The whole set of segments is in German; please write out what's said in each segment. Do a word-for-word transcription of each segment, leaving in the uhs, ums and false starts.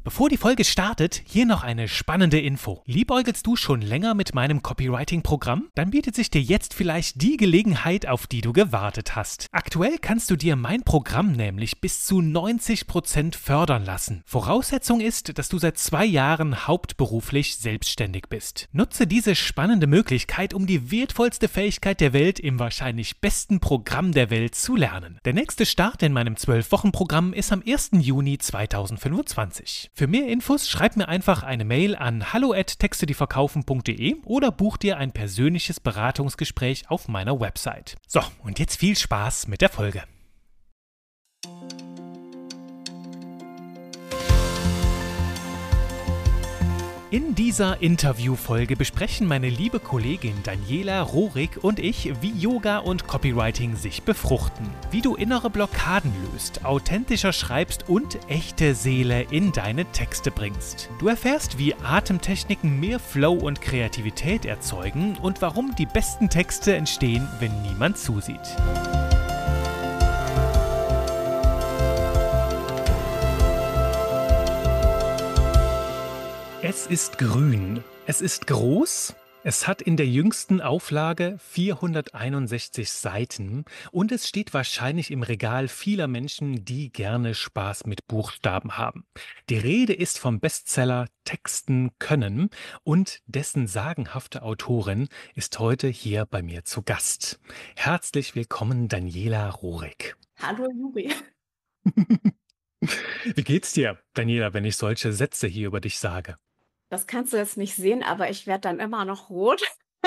Bevor die Folge startet, hier noch eine spannende Info. Liebäugelst du schon länger mit meinem Copywriting-Programm? Dann bietet sich dir jetzt vielleicht die Gelegenheit, auf die du gewartet hast. Aktuell kannst du dir mein Programm nämlich bis zu neunzig Prozent fördern lassen. Voraussetzung ist, dass du seit zwei Jahren hauptberuflich selbstständig bist. Nutze diese spannende Möglichkeit, um die wertvollste Fähigkeit der Welt im wahrscheinlich besten Programm der Welt zu lernen. Der nächste Start in meinem zwölf Wochen Programm ist am ersten Juni zweitausendfünfundzwanzig. Für mehr Infos schreib mir einfach eine Mail an hallo at texte die verkaufen punkt de oder buch dir ein persönliches Beratungsgespräch auf meiner Website. So, und jetzt viel Spaß mit der Folge. In dieser Interviewfolge besprechen meine liebe Kollegin Daniela Rohrig und ich, wie Yoga und Copywriting sich befruchten, wie du innere Blockaden löst, authentischer schreibst und echte Seele in deine Texte bringst. Du erfährst, wie Atemtechniken mehr Flow und Kreativität erzeugen und warum die besten Texte entstehen, wenn niemand zusieht. Es ist grün, es ist groß, es hat in der jüngsten Auflage vierhunderteinundsechzig Seiten und es steht wahrscheinlich im Regal vieler Menschen, die gerne Spaß mit Buchstaben haben. Die Rede ist vom Bestseller Texten können und dessen sagenhafte Autorin ist heute hier bei mir zu Gast. Herzlich willkommen, Daniela Rohrig. Hallo Juri. Wie geht's dir, Daniela, wenn ich solche Sätze hier über dich sage? Das kannst du jetzt nicht sehen, aber ich werde dann immer noch rot.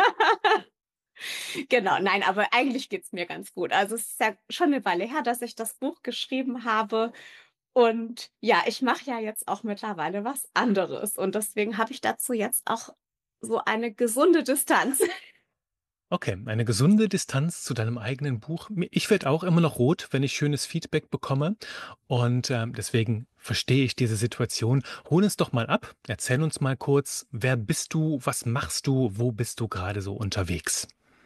Genau, nein, aber eigentlich geht's mir ganz gut. Also es ist ja schon eine Weile her, dass ich das Buch geschrieben habe. Und ja, ich mache ja jetzt auch mittlerweile was anderes. Und deswegen habe ich dazu jetzt auch so eine gesunde Distanz. Okay, eine gesunde Distanz zu deinem eigenen Buch. Mi- Ich werde auch immer noch rot, wenn ich schönes Feedback bekomme. Und ähm, deswegen verstehe ich diese Situation. Hol uns doch mal ab. Erzähl uns mal kurz, wer bist du, was machst du, wo bist du gerade so unterwegs?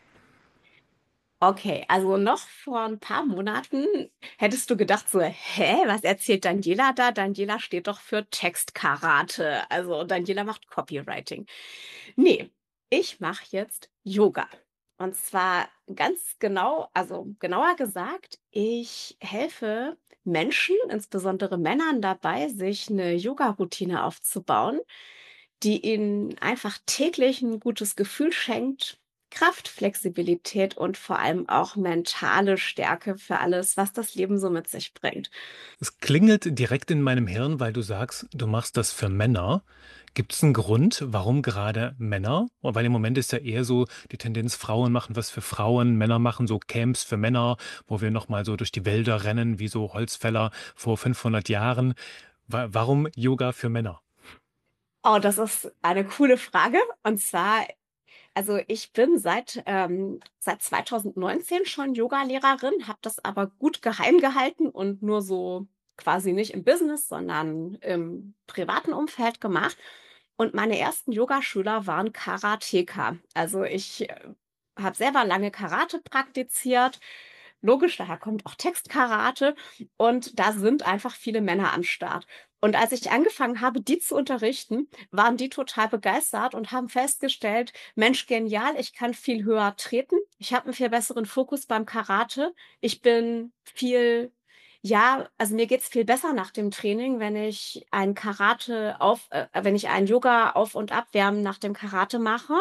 Okay, also noch vor ein paar Monaten hättest du gedacht so: „Hä, was erzählt Daniela da? Daniela steht doch für Textkarate. Also, Daniela macht Copywriting.“ Ne, ich mache jetzt Yoga. Und zwar ganz genau also, genauer gesagt, ich helfe Menschen, insbesondere Männern dabei, sich eine Yoga-Routine aufzubauen, die ihnen einfach täglich ein gutes Gefühl schenkt, Kraft, Flexibilität und vor allem auch mentale Stärke für alles, was das Leben so mit sich bringt. Es klingelt direkt in meinem Hirn, weil du sagst, du machst das für Männer. Gibt es einen Grund, warum gerade Männer? Weil im Moment ist ja eher so die Tendenz, Frauen machen was für Frauen, Männer machen so Camps für Männer, wo wir noch mal so durch die Wälder rennen wie so Holzfäller vor fünfhundert Jahren. Wa warum Yoga für Männer? Oh, das ist eine coole Frage. Und zwar, also ich bin seit, ähm, seit zweitausendneunzehn schon Yogalehrerin, habe das aber gut geheim gehalten und nur so quasi nicht im Business, sondern im privaten Umfeld gemacht. Und meine ersten Yogaschüler waren Karateka. Also ich äh, habe selber lange Karate praktiziert. Logisch, daher kommt auch Textkarate. Und da sind einfach viele Männer am Start. Und als ich angefangen habe, die zu unterrichten, waren die total begeistert und haben festgestellt, Mensch, genial, ich kann viel höher treten. Ich habe einen viel besseren Fokus beim Karate. Ich bin viel, ja, also mir geht's viel besser nach dem Training, wenn ich ein Karate auf, äh, wenn ich ein Yoga auf und abwärmen nach dem Karate mache.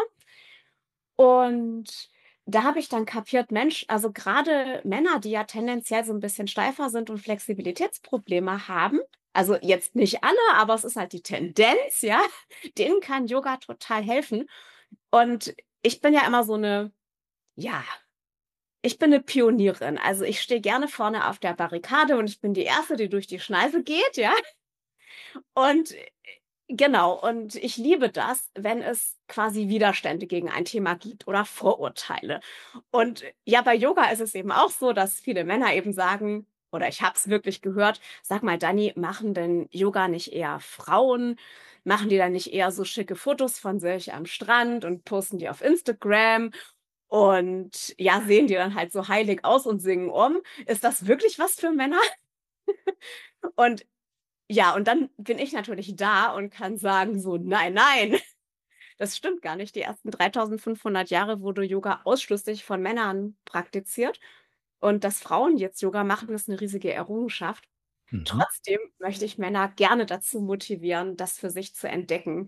Und da habe ich dann kapiert, Mensch, also gerade Männer, die ja tendenziell so ein bisschen steifer sind und Flexibilitätsprobleme haben, also jetzt nicht alle, aber es ist halt die Tendenz, ja, denen kann Yoga total helfen. Und ich bin ja immer so eine, ja, ich bin eine Pionierin. Also, ich stehe gerne vorne auf der Barrikade und ich bin die Erste, die durch die Schneise geht, ja? Und äh, genau, und ich liebe das, wenn es quasi Widerstände gegen ein Thema gibt oder Vorurteile. Und äh, ja, bei Yoga ist es eben auch so, dass viele Männer eben sagen, oder ich habe es wirklich gehört: „Sag mal, Dani, machen denn Yoga nicht eher Frauen? Machen die dann nicht eher so schicke Fotos von sich am Strand und posten die auf Instagram? Und ja, sehen die dann halt so heilig aus und singen um? Ist das wirklich was für Männer?“ Und Ja, und dann bin ich natürlich da und kann sagen so: „Nein, nein, das stimmt gar nicht. Die ersten dreitausendfünfhundert Jahre wurde Yoga ausschließlich von Männern praktiziert und dass Frauen jetzt Yoga machen, ist 'ne riesige Errungenschaft. Mhm. Trotzdem möchte ich Männer gerne dazu motivieren, das für sich zu entdecken."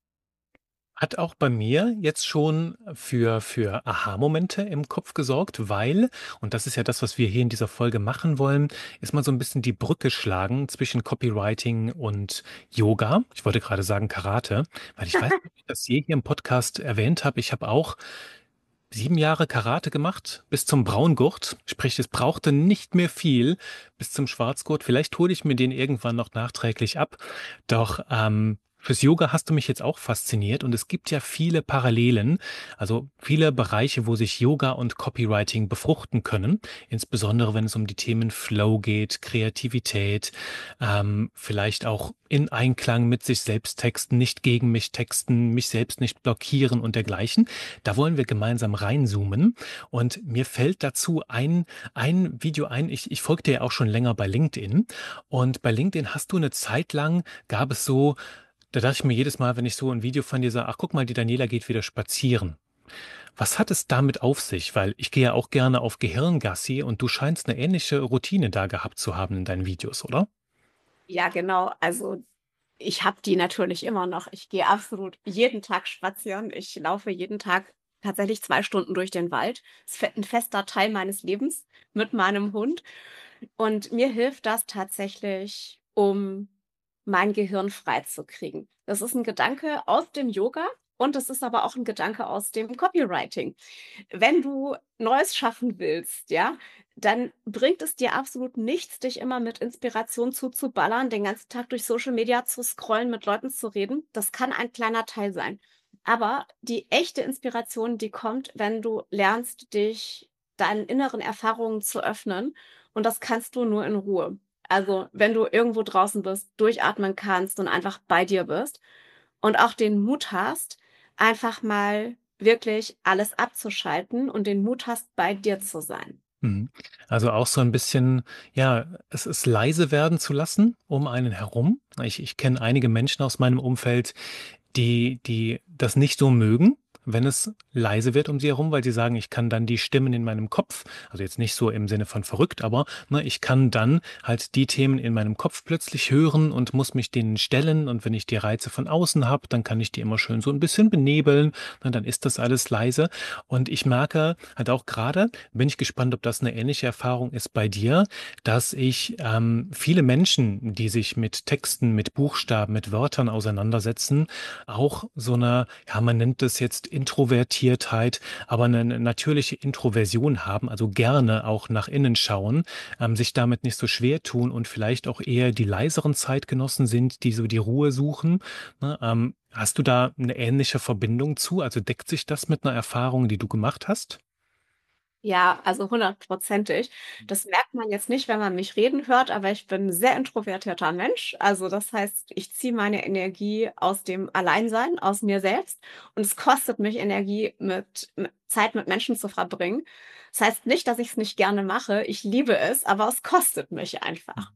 Hat auch bei mir jetzt schon für für Aha-Momente im Kopf gesorgt, weil und das ist ja das, was wir hier in dieser Folge machen wollen, ist mal so 'n bisschen die Brücke schlagen zwischen Copywriting und Yoga. Ich wollte grade sagen Karate, weil ich weiß nicht, ob ich das je hier im Podcast erwähnt habe. Ich habe auch sieben Jahre Karate gemacht bis zum Braungurt. Sprich, es brauchte nicht mehr viel bis zum Schwarzgurt. Vielleicht hole ich mir den irgendwann noch nachträglich ab. Doch, ähm, fürs Yoga hast du mich jetzt auch fasziniert und es gibt ja viele Parallelen, also viele Bereiche, wo sich Yoga und Copywriting befruchten können, insbesondere wenn es um die Themen Flow geht, Kreativität, ähm, vielleicht auch in Einklang mit sich selbst texten, nicht gegen mich texten, mich selbst nicht blockieren und dergleichen. Da wollen wir gemeinsam reinzoomen und mir fällt dazu ein ein Video ein. Ich ich folge dir ja auch schon länger bei LinkedIn und bei LinkedIn hast du 'ne Zeit lang gab es so da dachte ich mir jedes Mal, wenn ich so 'n Video von dir sah: „Ach, guck mal, die Daniela geht wieder spazieren." Was hat es damit auf sich? Weil ich gehe ja auch gerne auf Gehirngassi und du scheinst 'ne ähnliche Routine da gehabt zu haben in deinen Videos, oder? Ja, genau. Also, ich habe die natürlich immer noch. Ich gehe absolut jeden Tag spazieren. Ich laufe jeden Tag tatsächlich zwei Stunden durch den Wald. Ist fe 'n fester Teil meines Lebens mit meinem Hund. Und mir hilft das tatsächlich, um mein Gehirn freizukriegen. Das ist 'n Gedanke aus dem Yoga und das ist aber auch 'n Gedanke aus dem Copywriting. Wenn du Neues schaffen willst, ja, dann bringt es dir absolut nichts, dich immer mit Inspiration zuzuballern, den ganzen Tag durch Social Media zu scrollen, mit Leuten zu reden. Das kann ein kleiner Teil sein. Aber die echte Inspiration, die kommt, wenn du lernst, dich deinen inneren Erfahrungen zu öffnen und das kannst du nur in Ruhe. Also, wenn du irgendwo draußen bist, durchatmen kannst und einfach bei dir bist und auch den Mut hast, einfach mal wirklich alles abzuschalten und den Mut hast, bei dir zu sein. Mhm. Also, auch so 'n bisschen, ja, es es leise werden zu lassen um einen herum. Ich ich kenne einige Menschen aus meinem Umfeld, die die das nicht so mögen, wenn es leise wird um sie herum, weil sie sagen: „Ich kann dann die Stimmen in meinem Kopf" also, jetzt nicht so im Sinne von verrückt, aber, ne, ich kann dann halt die Themen in meinem Kopf plötzlich hören und muss mich denen stellen. Und wenn ich die Reize von außen habe, dann kann ich die immer schön so 'n bisschen benebeln, ne, dann ist das alles leise. Und ich merke halt auch grade bin ich gespannt, ob das 'ne ähnliche Erfahrung ist bei dir, dass ich, ähm, viele Menschen, die sich mit Texten, mit Buchstaben, mit Wörtern auseinandersetzen, auch so 'ne ja, man nennt das jetzt Introvertiertheit, aber 'ne 'ne natürliche Introversion haben, also, gerne auch nach innen schauen, ähm, sich damit nicht so schwer tun und vielleicht auch eher die leiseren Zeitgenossen sind, die so die Ruhe suchen, ne? Ähm, hast du da 'ne ähnliche Verbindung zu? Also, deckt sich das mit 'ner Erfahrung, die du gemacht hast? Ja, also, hundertprozentig. Das merkt man jetzt nicht, wenn man mich reden hört, aber ich bin 'n sehr introvertierter Mensch. Also, das heißt, ich ziehe meine Energie aus dem Alleinsein, aus mir selbst und es kostet mich Energie, mit m Zeit mit Menschen zu verbringen. Das heißt nicht, dass ich's nicht gerne mache. Ich liebe es, aber es kostet mich einfach.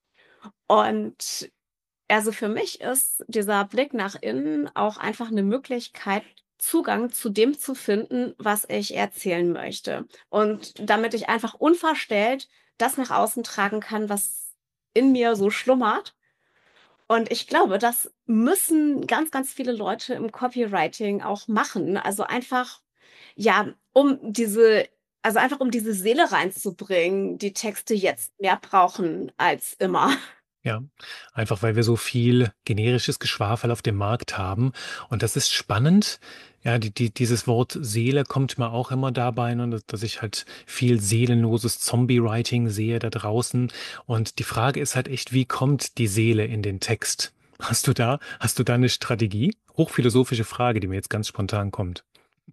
Und, also, für mich ist dieser Blick nach innen auch einfach 'ne Möglichkeit, Zugang zu dem zu finden, was ich erzählen möchte. Und damit ich einfach unverstellt das nach außen tragen kann, was in mir so schlummert. Und ich glaube, das müssen ganz, ganz viele Leute im Copywriting auch machen. Also, einfach, ja, um diese also, einfach um diese Seele reinzubringen, die Texte jetzt mehr brauchen als immer. Ja, einfach weil wir so viel generisches Geschwafel auf dem Markt haben. Und das ist spannend. Ja, die die dieses Wort Seele kommt mir auch immer dabei, ne, dass dass ich halt viel seelenloses Zombie-Writing sehe da draußen. Und die Frage ist halt echt, wie kommt die Seele in den Text? Hast du da hast du da 'ne Strategie? Hochphilosophische Frage, die mir jetzt ganz spontan kommt.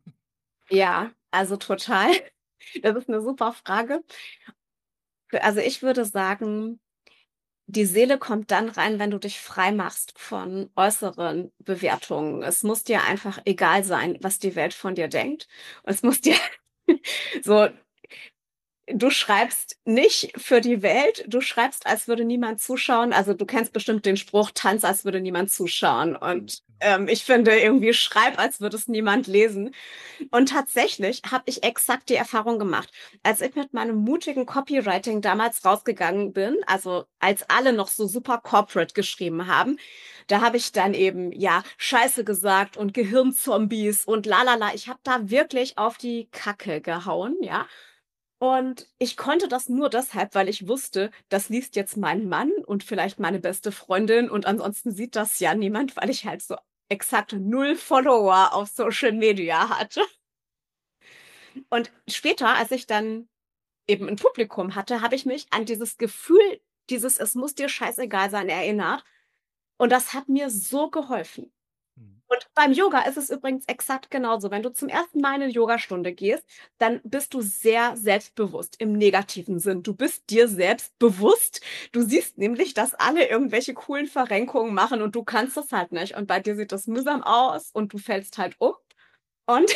Ja, also, total. Das ist 'ne super Frage. Also, ich würde sagen, die Seele kommt dann rein, wenn du dich freimachst von äußeren Bewertungen. Es muss dir einfach egal sein, was die Welt von dir denkt. Und es muss dir so du schreibst nicht für die Welt, du schreibst, als würde niemand zuschauen. Also du kennst bestimmt den Spruch, tanz, als würde niemand zuschauen. Und ähm, ich finde irgendwie, schreib, als würde es niemand lesen. Und tatsächlich habe ich exakt die Erfahrung gemacht, als ich mit meinem mutigen Copywriting damals rausgegangen bin, also als alle noch so super corporate geschrieben haben, da habe ich dann eben, ja, Scheiße gesagt und Gehirnzombies und lalala. Ich habe da wirklich auf die Kacke gehauen, ja. Und ich konnte das nur deshalb, weil ich wusste, das liest jetzt mein Mann und vielleicht meine beste Freundin und ansonsten sieht das ja niemand, weil ich halt so exakt null Follower auf Social Media hatte. Und später, als ich dann eben ein Publikum hatte, habe ich mich an dieses Gefühl, dieses Es muss dir scheißegal sein, erinnert. Und das hat mir so geholfen. Mhm. Und beim Yoga ist es übrigens exakt genauso. Wenn du zum ersten Mal in eine Yogastunde gehst, dann bist du sehr selbstbewusst im negativen Sinn. Du bist dir selbst bewusst. Du siehst nämlich, dass alle irgendwelche coolen Verrenkungen machen und du kannst das halt nicht. Und bei dir sieht das mühsam aus und du fällst halt um. Und,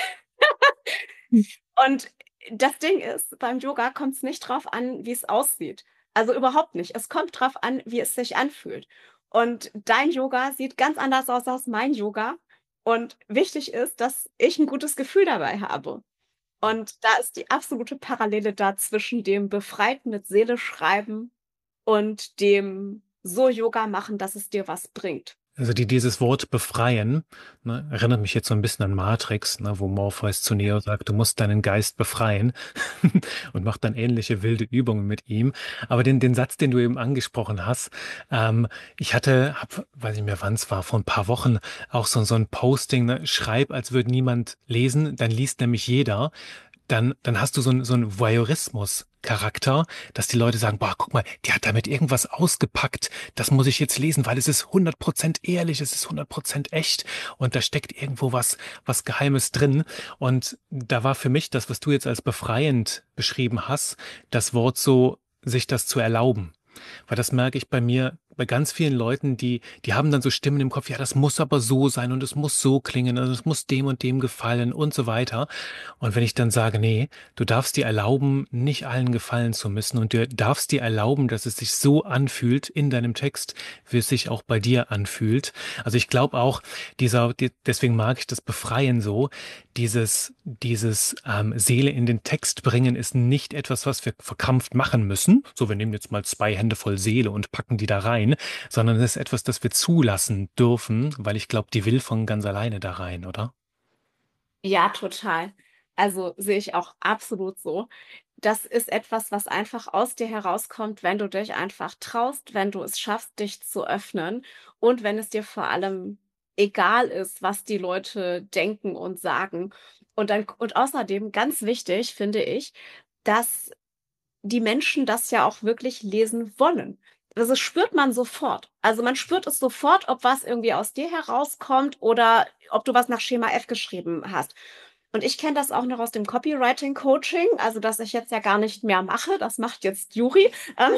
und das Ding ist, beim Yoga kommt es nicht drauf an, wie es aussieht. Also überhaupt nicht. Es kommt drauf an, wie es sich anfühlt. Und dein Yoga sieht ganz anders aus als mein Yoga. Und wichtig ist, dass ich ein gutes Gefühl dabei habe. Und da ist die absolute Parallele da zwischen dem befreit mit Seele schreiben und dem so Yoga machen, dass es dir was bringt. Also die, dieses Wort befreien, ne, erinnert mich jetzt so ein bisschen an Matrix, ne, wo Morpheus zu Neo sagt, du musst deinen Geist befreien und macht dann ähnliche wilde Übungen mit ihm. Aber den, den Satz, den du eben angesprochen hast, ähm, ich hatte, hab, weiß nicht mehr wann es war, vor ein paar Wochen auch so, so ein Posting, ne, schreib, als würde niemand lesen, dann liest nämlich jeder. Dann, dann hast du so ein, so ein Voyeurismus-Charakter, dass die Leute sagen, boah, guck mal, die hat damit irgendwas ausgepackt, das muss ich jetzt lesen, weil es ist hundert Prozent ehrlich, es ist hundert Prozent echt und da steckt irgendwo was, was Geheimes drin. Und da war für mich das, was du jetzt als befreiend beschrieben hast, das Wort so, sich das zu erlauben. Weil das merke ich bei mir, bei ganz vielen Leuten, die, die haben dann so Stimmen im Kopf, ja, das muss aber so sein und es muss so klingen und es muss dem und dem gefallen und so weiter. Und wenn ich dann sage, nee, du darfst dir erlauben, nicht allen gefallen zu müssen und du darfst dir erlauben, dass es sich so anfühlt in deinem Text, wie es sich auch bei dir anfühlt. Also ich glaube auch, dieser, die, deswegen mag ich das Befreien so, dieses, dieses ähm, Seele in den Text bringen ist nicht etwas, was wir verkrampft machen müssen. So, wir nehmen jetzt mal zwei Hände voll Seele und packen die da rein, sondern es ist etwas, das wir zulassen dürfen, weil ich glaube, die will von ganz alleine da rein, oder? Ja, total. Also sehe ich auch absolut so. Das ist etwas, was einfach aus dir herauskommt, wenn du dich einfach traust, wenn du es schaffst, dich zu öffnen und wenn es dir vor allem egal ist, was die Leute denken und sagen. Und dann, und außerdem ganz wichtig finde ich, dass die Menschen das ja auch wirklich lesen wollen. Das spürt man sofort. Also man spürt es sofort, ob was irgendwie aus dir herauskommt oder ob du was nach Schema F geschrieben hast. Und ich kenne das auch noch aus dem Copywriting-Coaching, also das ich jetzt ja gar nicht mehr mache. Das macht jetzt Juri. Ähm,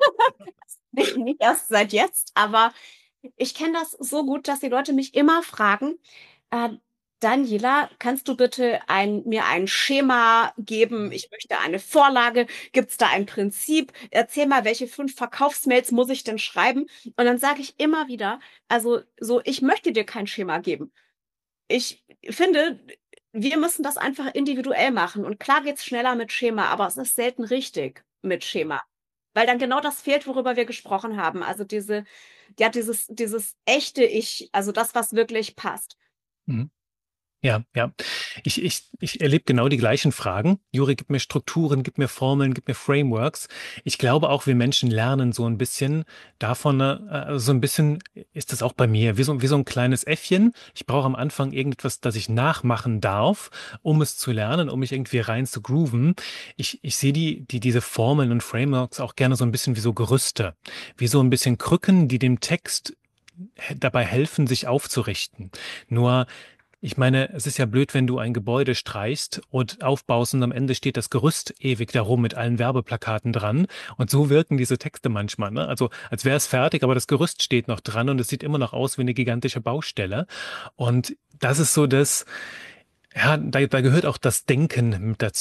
nicht, nicht erst seit jetzt, aber ich kenne das so gut, dass die Leute mich immer fragen, äh, Daniela, kannst du bitte ein, mir ein Schema geben? Ich möchte eine Vorlage. Gibt es da ein Prinzip? Erzähl mal, welche fünf Verkaufsmails muss ich denn schreiben? Und dann sage ich immer wieder, also so, ich möchte dir kein Schema geben. Ich finde, wir müssen das einfach individuell machen. Und klar geht's schneller mit Schema, aber es ist selten richtig mit Schema. Weil dann genau das fehlt, worüber wir gesprochen haben. Also diese, ja, dieses, dieses echte Ich, also das, was wirklich passt. Mhm. Ja, ja. Ich, ich, ich erlebe genau die gleichen Fragen. Juri, gib mir Strukturen, gib mir Formeln, gib mir Frameworks. Ich glaube auch, wir Menschen lernen so ein bisschen davon, äh, so ein bisschen ist das auch bei mir, wie so, wie so ein kleines Äffchen. Ich brauche am Anfang irgendetwas, das ich nachmachen darf, um es zu lernen, um mich irgendwie rein zu grooven. Ich, ich sehe die, die, diese Formeln und Frameworks auch gerne so ein bisschen wie so Gerüste, wie so ein bisschen Krücken, die dem Text dabei helfen, sich aufzurichten. Nur ich meine, es ist ja blöd, wenn du ein Gebäude streichst und aufbaust und am Ende steht das Gerüst ewig darum mit allen Werbeplakaten dran. Und so wirken diese Texte manchmal, ne? Also als wäre es fertig, aber das Gerüst steht noch dran und es sieht immer noch aus wie eine gigantische Baustelle. Und das ist so das, ja, da, da gehört auch das Denken mit dazu.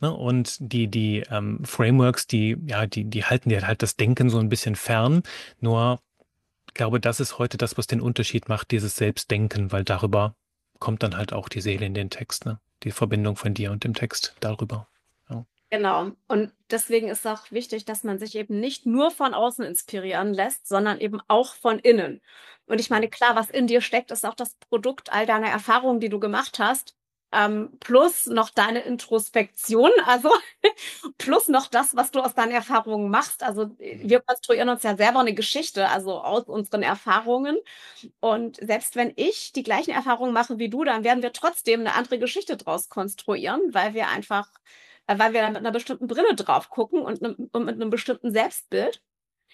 Ne? Und die, die ähm, Frameworks, die, ja, die, die halten dir halt das Denken so ein bisschen fern. Nur, ich glaube, das ist heute das, was den Unterschied macht, dieses Selbstdenken, weil darüber kommt dann halt auch die Seele in den Text, ne? Die Verbindung von dir und dem Text darüber. Ja. Genau. Und deswegen ist auch wichtig, dass man sich eben nicht nur von außen inspirieren lässt, sondern eben auch von innen. Und ich meine, klar, was in dir steckt, ist auch das Produkt all deiner Erfahrungen, die du gemacht hast, ähm, plus noch deine Introspektion, also plus noch das, was du aus deinen Erfahrungen machst. Also wir konstruieren uns ja selber eine Geschichte, also aus unseren Erfahrungen. Und selbst wenn ich die gleichen Erfahrungen mache wie du, dann werden wir trotzdem eine andere Geschichte draus konstruieren, weil wir einfach äh, weil wir dann mit einer bestimmten Brille drauf gucken und, ne, und mit einem bestimmten Selbstbild.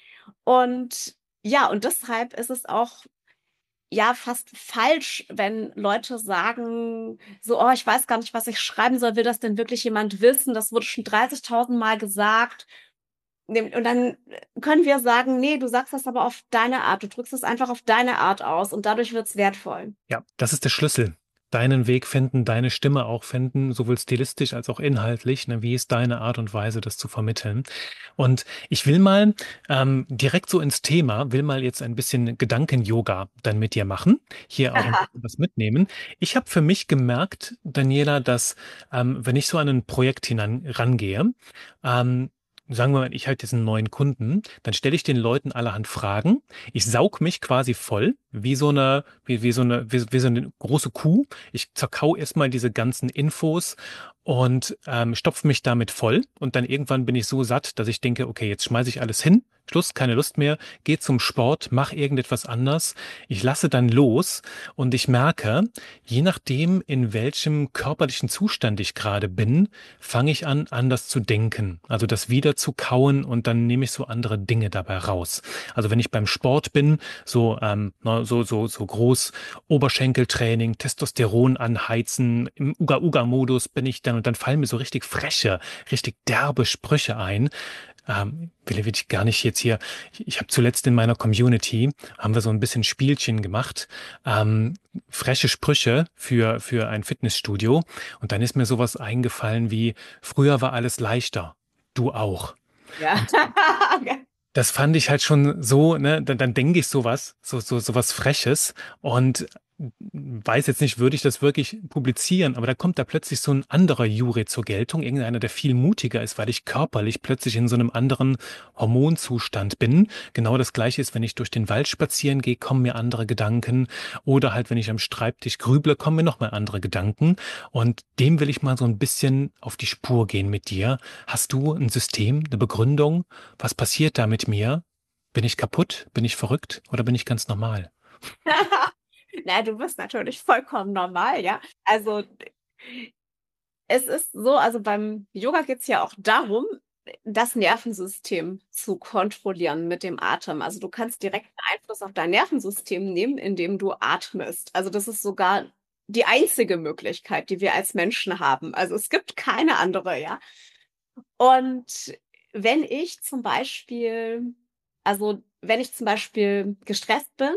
Und ja, und deshalb ist es auch ja fast falsch, wenn Leute sagen, so, oh, ich weiß gar nicht, was ich schreiben soll, will das denn wirklich jemand wissen? Das wurde schon dreißigtausend Mal gesagt. Und dann können wir sagen, nee, du sagst das aber auf deine Art, du drückst es einfach auf deine Art aus und dadurch wird es wertvoll. Ja, das ist der Schlüssel. Deinen Weg finden, deine Stimme auch finden, sowohl stilistisch als auch inhaltlich. Ne? Wie ist deine Art und Weise, das zu vermitteln? Und ich will mal ähm, direkt so ins Thema, will mal jetzt ein bisschen Gedanken-Yoga dann mit dir machen, hier auch ein bisschen was mitnehmen. Ich habe für mich gemerkt, Daniela, dass ähm, wenn ich so an ein Projekt hinan rangehe, ähm, sagen wir mal, ich halte jetzt einen neuen Kunden, dann stelle ich den Leuten allerhand Fragen. Ich saug mich quasi voll, wie so eine, wie, wie so eine, wie, wie so eine große Kuh. Ich zerkau erstmal diese ganzen Infos und ähm, stopfe mich damit voll. Und dann irgendwann bin ich so satt, dass ich denke, okay, jetzt schmeiße ich alles hin. Schluss, keine Lust mehr, geh zum Sport, mach irgendetwas anders. Ich lasse dann los und ich merke, je nachdem, in welchem körperlichen Zustand ich gerade bin, fange ich an, anders zu denken. Also das wieder zu kauen und dann nehme ich so andere Dinge dabei raus. Also wenn ich beim Sport bin, so ähm, so so so groß Oberschenkeltraining, Testosteron anheizen, im Uga-Uga-Modus bin ich dann und dann fallen mir so richtig freche, richtig derbe Sprüche ein. Ähm, will, will ich gar nicht jetzt hier. Ich, ich habe zuletzt in meiner Community haben wir so ein bisschen Spielchen gemacht, ähm, freche Sprüche für für ein Fitnessstudio und dann ist mir sowas eingefallen wie: Früher war alles leichter, du auch. Ja. Das fand ich halt schon so, ne, dann, dann denke ich sowas, so, so, sowas Freches und weiß jetzt nicht, würde ich das wirklich publizieren, aber da kommt da plötzlich so ein anderer Jure zur Geltung, irgendeiner, der viel mutiger ist, weil ich körperlich plötzlich in so einem anderen Hormonzustand bin. Genau das Gleiche ist, wenn ich durch den Wald spazieren gehe, kommen mir andere Gedanken oder halt, wenn ich am Schreibtisch grüble, kommen mir nochmal andere Gedanken und dem will ich mal so ein bisschen auf die Spur gehen mit dir. Hast du ein System, eine Begründung? Was passiert da mit mir? Bin ich kaputt? Bin ich verrückt oder bin ich ganz normal? Na, du bist natürlich vollkommen normal, ja. Also es ist so, also beim Yoga geht es ja auch darum, das Nervensystem zu kontrollieren mit dem Atem. Also du kannst direkt Einfluss auf dein Nervensystem nehmen, indem du atmest. Also das ist sogar die einzige Möglichkeit, die wir als Menschen haben. Also es gibt keine andere, ja. Und wenn ich zum Beispiel, also wenn ich zum Beispiel gestresst bin,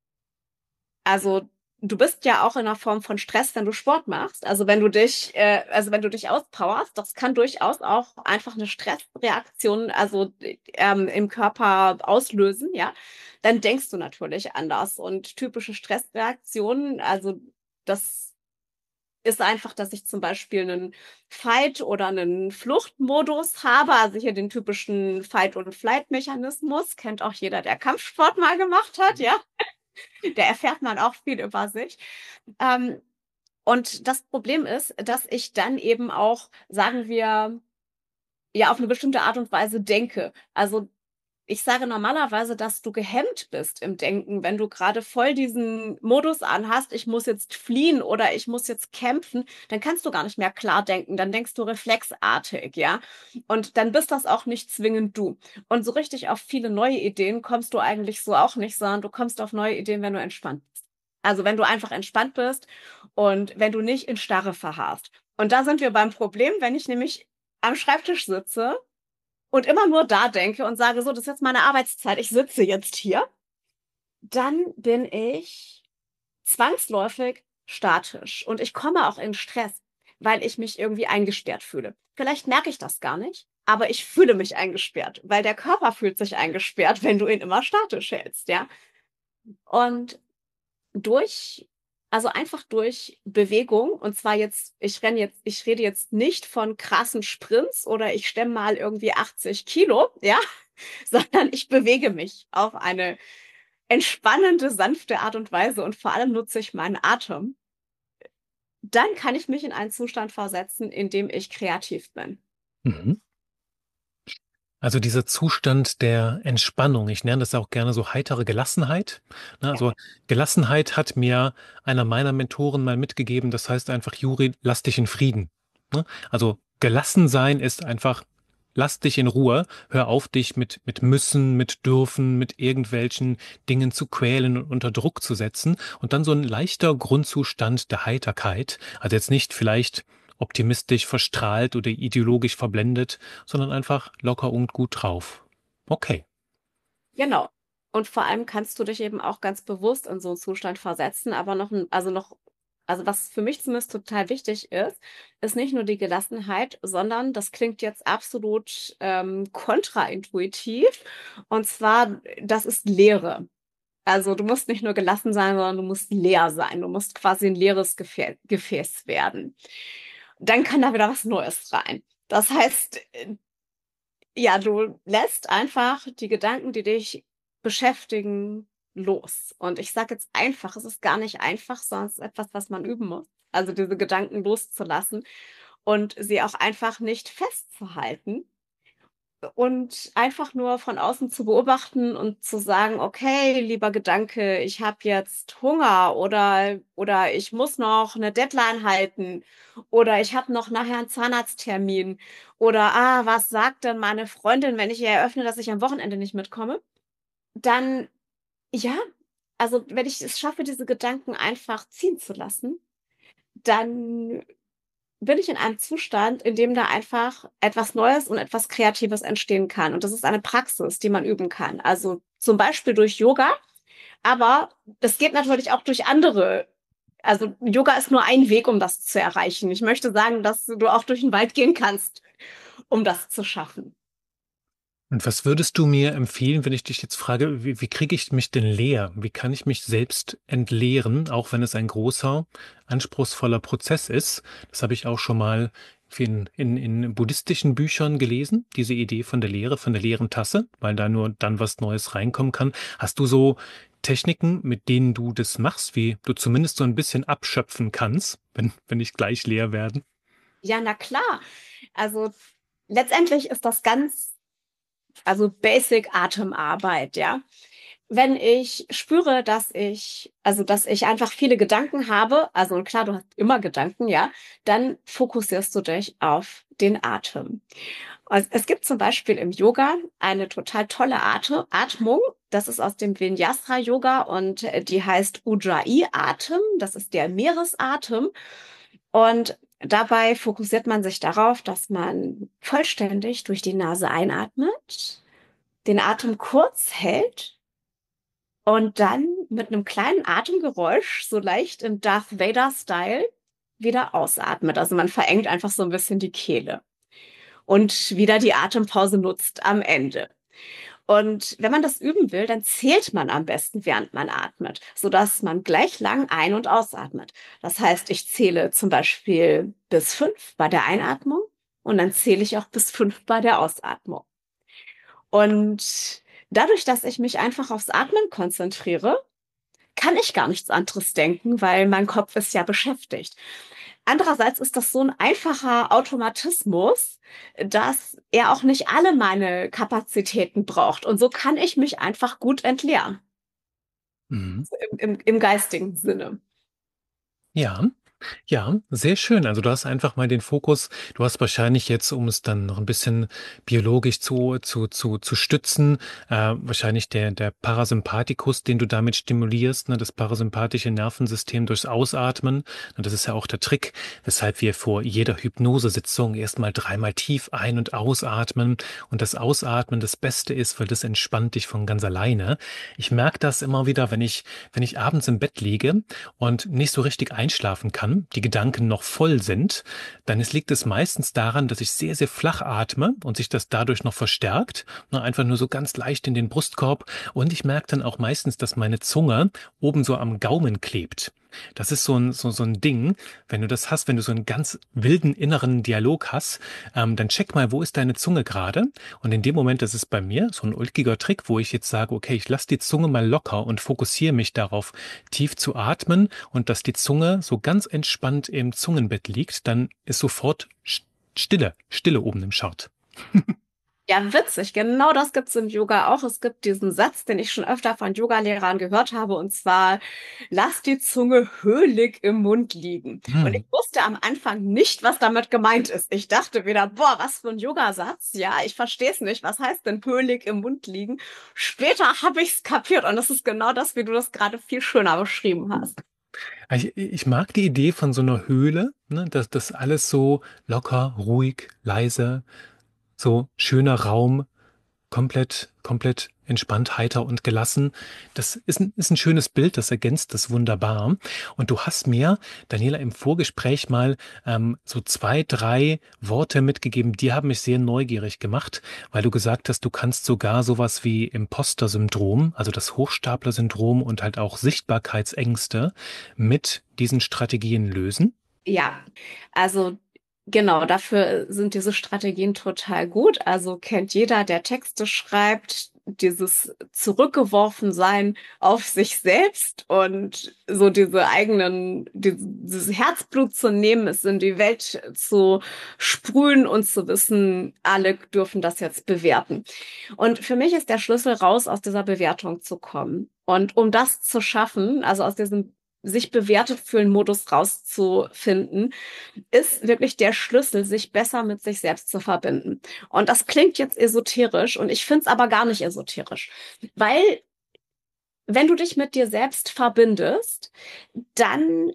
also du bist ja auch in einer Form von Stress, wenn du Sport machst. Also wenn du dich, äh, also wenn du dich auspowerst, das kann durchaus auch einfach eine Stressreaktion, also ähm, im Körper auslösen, ja. Dann denkst du natürlich anders. Und typische Stressreaktionen, also das ist einfach, dass ich zum Beispiel einen Fight- oder einen Fluchtmodus habe, also hier den typischen Fight- und Flight-Mechanismus, kennt auch jeder, der Kampfsport mal gemacht hat, ja. Da erfährt man auch viel über sich. Ähm, und das Problem ist, dass ich dann eben auch, sagen wir, ja, auf eine bestimmte Art und Weise denke. Also ich sage normalerweise, dass du gehemmt bist im Denken, wenn du gerade voll diesen Modus anhast, ich muss jetzt fliehen oder ich muss jetzt kämpfen, dann kannst du gar nicht mehr klar denken, dann denkst du reflexartig, ja. Und dann bist das auch nicht zwingend du. Und so richtig auf viele neue Ideen kommst du eigentlich so auch nicht, sondern du kommst auf neue Ideen, wenn du entspannt bist. Also wenn du einfach entspannt bist und wenn du nicht in Starre verharrst. Und da sind wir beim Problem, wenn ich nämlich am Schreibtisch sitze und immer nur da denke und sage, so, das ist jetzt meine Arbeitszeit, ich sitze jetzt hier, dann bin ich zwangsläufig statisch und ich komme auch in Stress. weil ich mich irgendwie eingesperrt fühle. Vielleicht merke ich das gar nicht, aber ich fühle mich eingesperrt, weil der Körper fühlt sich eingesperrt, wenn du ihn immer statisch hältst, ja. Und durch, also einfach durch Bewegung, und zwar jetzt, ich renne jetzt, ich rede jetzt nicht von krassen Sprints oder ich stemme mal irgendwie achtzig Kilo, ja, sondern ich bewege mich auf eine entspannende, sanfte Art und Weise und vor allem nutze ich meinen Atem. Dann kann ich mich in einen Zustand versetzen, in dem ich kreativ bin. Mhm. Also dieser Zustand der Entspannung, ich nenne das auch gerne so heitere Gelassenheit. Ne, Ja. also Gelassenheit hat mir einer meiner Mentoren mal mitgegeben, das heißt einfach, Juri, lass dich in Frieden. Ne? Also gelassen sein ist einfach, lass dich in Ruhe, hör auf, dich mit, mit müssen, mit dürfen, mit irgendwelchen Dingen zu quälen und unter Druck zu setzen. Und dann so ein leichter Grundzustand der Heiterkeit. Also jetzt nicht vielleicht optimistisch verstrahlt oder ideologisch verblendet, sondern einfach locker und gut drauf. Okay. Genau. Und vor allem kannst du dich eben auch ganz bewusst in so einen Zustand versetzen, aber noch, ein, also noch, also was für mich zumindest total wichtig ist, ist nicht nur die Gelassenheit, sondern das klingt jetzt absolut ähm, kontraintuitiv. Und zwar, das ist Leere. Also du musst nicht nur gelassen sein, sondern du musst leer sein. Du musst quasi ein leeres Gefä Gefäß werden. Dann kann da wieder was Neues rein. Das heißt, ja, du lässt einfach die Gedanken, die dich beschäftigen, los. Und ich sage jetzt einfach, es ist gar nicht einfach, sondern es ist etwas, was man üben muss. Also diese Gedanken loszulassen und sie auch einfach nicht festzuhalten und einfach nur von außen zu beobachten und zu sagen, okay, lieber Gedanke, ich habe jetzt Hunger oder, oder ich muss noch eine Deadline halten oder ich habe noch nachher einen Zahnarzttermin oder, ah, was sagt denn meine Freundin, wenn ich ihr eröffne, dass ich am Wochenende nicht mitkomme? Dann, ja, also wenn ich es schaffe, diese Gedanken einfach ziehen zu lassen, dann bin ich in einem Zustand, in dem da einfach etwas Neues und etwas Kreatives entstehen kann. Und das ist eine Praxis, die man üben kann. Also zum Beispiel durch Yoga, aber das geht natürlich auch durch andere. Also Yoga ist nur ein Weg, um das zu erreichen. Ich möchte sagen, dass du auch durch den Wald gehen kannst, um das zu schaffen. Und was würdest du mir empfehlen, wenn ich dich jetzt frage, wie, wie kriege ich mich denn leer? Wie kann ich mich selbst entleeren, auch wenn es ein großer, anspruchsvoller Prozess ist? Das habe ich auch schon mal in, in, in buddhistischen Büchern gelesen, diese Idee von der Leere, von der leeren Tasse, weil da nur dann was Neues reinkommen kann. Hast du so Techniken, mit denen du das machst, wie du zumindest so ein bisschen abschöpfen kannst, wenn, wenn nicht gleich leer werden? Ja, na klar. Also letztendlich ist das ganz, also Basic Atemarbeit, ja. Wenn ich spüre, dass ich, also dass ich einfach viele Gedanken habe, also klar, du hast immer Gedanken, ja, dann fokussierst du dich auf den Atem. Also es gibt zum Beispiel im Yoga eine total tolle Ate- Atmung. Das ist aus dem Vinyasa-Yoga und äh, die heißt Ujjayi-Atem. Das ist der Meeresatem. Und dabei fokussiert man sich darauf, dass man vollständig durch die Nase einatmet, den Atem kurz hält und dann mit einem kleinen Atemgeräusch, so leicht im Darth Vader-Style, wieder ausatmet. Also man verengt einfach so ein bisschen die Kehle und wieder die Atempause nutzt am Ende. Und wenn man das üben will, dann zählt man am besten, während man atmet, sodass man gleich lang ein- und ausatmet. Das heißt, ich zähle zum Beispiel bis fünf bei der Einatmung und dann zähle ich auch bis fünf bei der Ausatmung. Und dadurch, dass ich mich einfach aufs Atmen konzentriere, kann ich gar nichts anderes denken, weil mein Kopf ist ja beschäftigt. Andererseits ist das so ein einfacher Automatismus, dass er auch nicht alle meine Kapazitäten braucht. Und so kann ich mich einfach gut entleeren, Mhm. im, im, im geistigen Sinne. Ja, ja, sehr schön. Also du hast einfach mal den Fokus, du hast wahrscheinlich jetzt, um es dann noch ein bisschen biologisch zu, zu, zu, zu stützen, äh, wahrscheinlich der, der Parasympathikus, den du damit stimulierst, ne, das parasympathische Nervensystem durchs Ausatmen. Und das ist ja auch der Trick, weshalb wir vor jeder Hypnosesitzung erstmal dreimal tief ein- und ausatmen. Und das Ausatmen das Beste ist, weil das entspannt dich von ganz alleine. Ich merke das immer wieder, wenn ich, wenn ich abends im Bett liege und nicht so richtig einschlafen kann, atme, die Gedanken noch voll sind, dann ist, liegt es meistens daran, dass ich sehr, sehr flach atme und sich das dadurch noch verstärkt. Na, einfach nur so ganz leicht in den Brustkorb. Und ich merke dann auch meistens, dass meine Zunge oben so am Gaumen klebt. Das ist so ein, so, so ein Ding, wenn du das hast, wenn du so einen ganz wilden inneren Dialog hast, ähm, dann check mal, wo ist deine Zunge gerade? Und in dem Moment, das ist bei mir so ein ulkiger Trick, wo ich jetzt sage, okay, ich lasse die Zunge mal locker und fokussiere mich darauf, tief zu atmen und dass die Zunge so ganz entspannt im Zungenbett liegt, dann ist sofort Stille, Stille oben im Chart. Ja, witzig. Genau das gibt's im Yoga auch. Es gibt diesen Satz, den ich schon öfter von Yogalehrern gehört habe, und zwar, lass die Zunge höhlig im Mund liegen. Und ich Hm. wusste am Anfang nicht, was damit gemeint ist. Ich dachte wieder, boah, was für ein Yogasatz. Ja, ich verstehe es nicht. Was heißt denn höhlig im Mund liegen? Später habe ich es kapiert, und das ist genau das, wie du das gerade viel schöner beschrieben hast. Ich, ich mag die Idee von so einer Höhle, ne, dass das alles so locker, ruhig, leise, so schöner Raum, komplett, komplett entspannt, heiter und gelassen. Das ist ein, ist ein schönes Bild, das ergänzt das wunderbar. Und du hast mir, Daniela, im Vorgespräch mal ähm, so zwei, drei Worte mitgegeben, die haben mich sehr neugierig gemacht, weil du gesagt hast, du kannst sogar sowas wie Imposter-Syndrom, also das Hochstapler-Syndrom und halt auch Sichtbarkeitsängste mit diesen Strategien lösen. Ja, also genau, dafür sind diese Strategien total gut. Also kennt jeder, der Texte schreibt, dieses Zurückgeworfensein auf sich selbst und so diese eigenen, die- dieses Herzblut zu nehmen, es in die Welt zu sprühen und zu wissen, alle dürfen das jetzt bewerten. Und für mich ist der Schlüssel raus, aus dieser Bewertung zu kommen. Und um das zu schaffen, also aus diesem sich bewertet fühlen Modus rauszufinden, ist wirklich der Schlüssel, sich besser mit sich selbst zu verbinden. Und das klingt jetzt esoterisch, und ich finde es aber gar nicht esoterisch, weil wenn du dich mit dir selbst verbindest, dann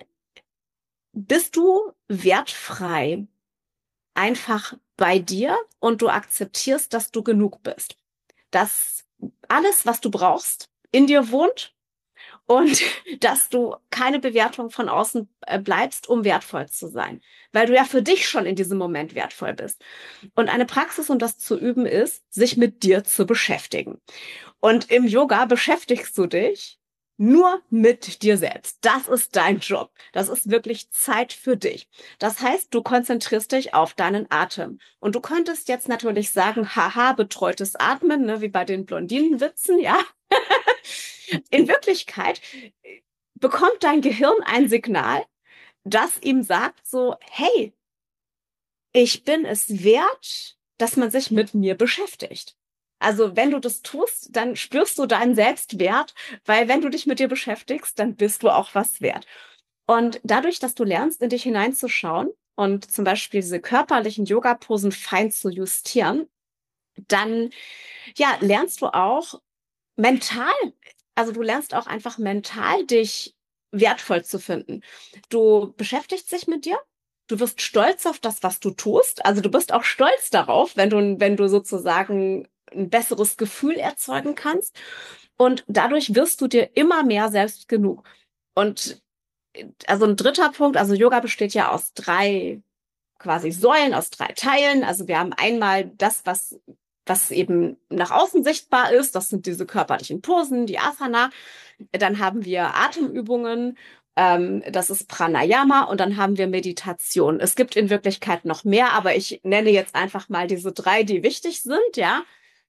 bist du wertfrei einfach bei dir, und du akzeptierst, dass du genug bist. Dass alles, was du brauchst, in dir wohnt, und dass du keine Bewertung von außen äh, bleibst, um wertvoll zu sein, weil du ja für dich schon in diesem Moment wertvoll bist. Und eine Praxis, um das zu üben, ist, sich mit dir zu beschäftigen. Und im Yoga beschäftigst du dich nur mit dir selbst. Das ist dein Job. Das ist wirklich Zeit für dich. Das heißt, du konzentrierst dich auf deinen Atem. Und du könntest jetzt natürlich sagen, haha, betreutes Atmen, ne, wie bei den Blondinenwitzen, ja. In Wirklichkeit bekommt dein Gehirn ein Signal, das ihm sagt so, hey, ich bin es wert, dass man sich mit mir beschäftigt. Also wenn du das tust, dann spürst du deinen Selbstwert, weil wenn du dich mit dir beschäftigst, dann bist du auch was wert. Und dadurch, dass du lernst, in dich hineinzuschauen und zum Beispiel diese körperlichen Yoga-Posen fein zu justieren, dann ja, lernst du auch mental, also du lernst auch einfach mental dich wertvoll zu finden. Du beschäftigst dich mit dir. Du wirst stolz auf das, was du tust. Also du bist auch stolz darauf, wenn du, wenn du sozusagen ein besseres Gefühl erzeugen kannst. Und dadurch wirst du dir immer mehr selbst genug. Und also ein dritter Punkt, also Yoga besteht ja aus drei quasi Säulen, aus drei Teilen. Also wir haben einmal das, was was eben nach außen sichtbar ist. Das sind diese körperlichen Posen, die Asana. Dann haben wir Atemübungen, ähm, das ist Pranayama, und dann haben wir Meditation. Es gibt in Wirklichkeit noch mehr, aber ich nenne jetzt einfach mal diese drei, die wichtig sind, ja.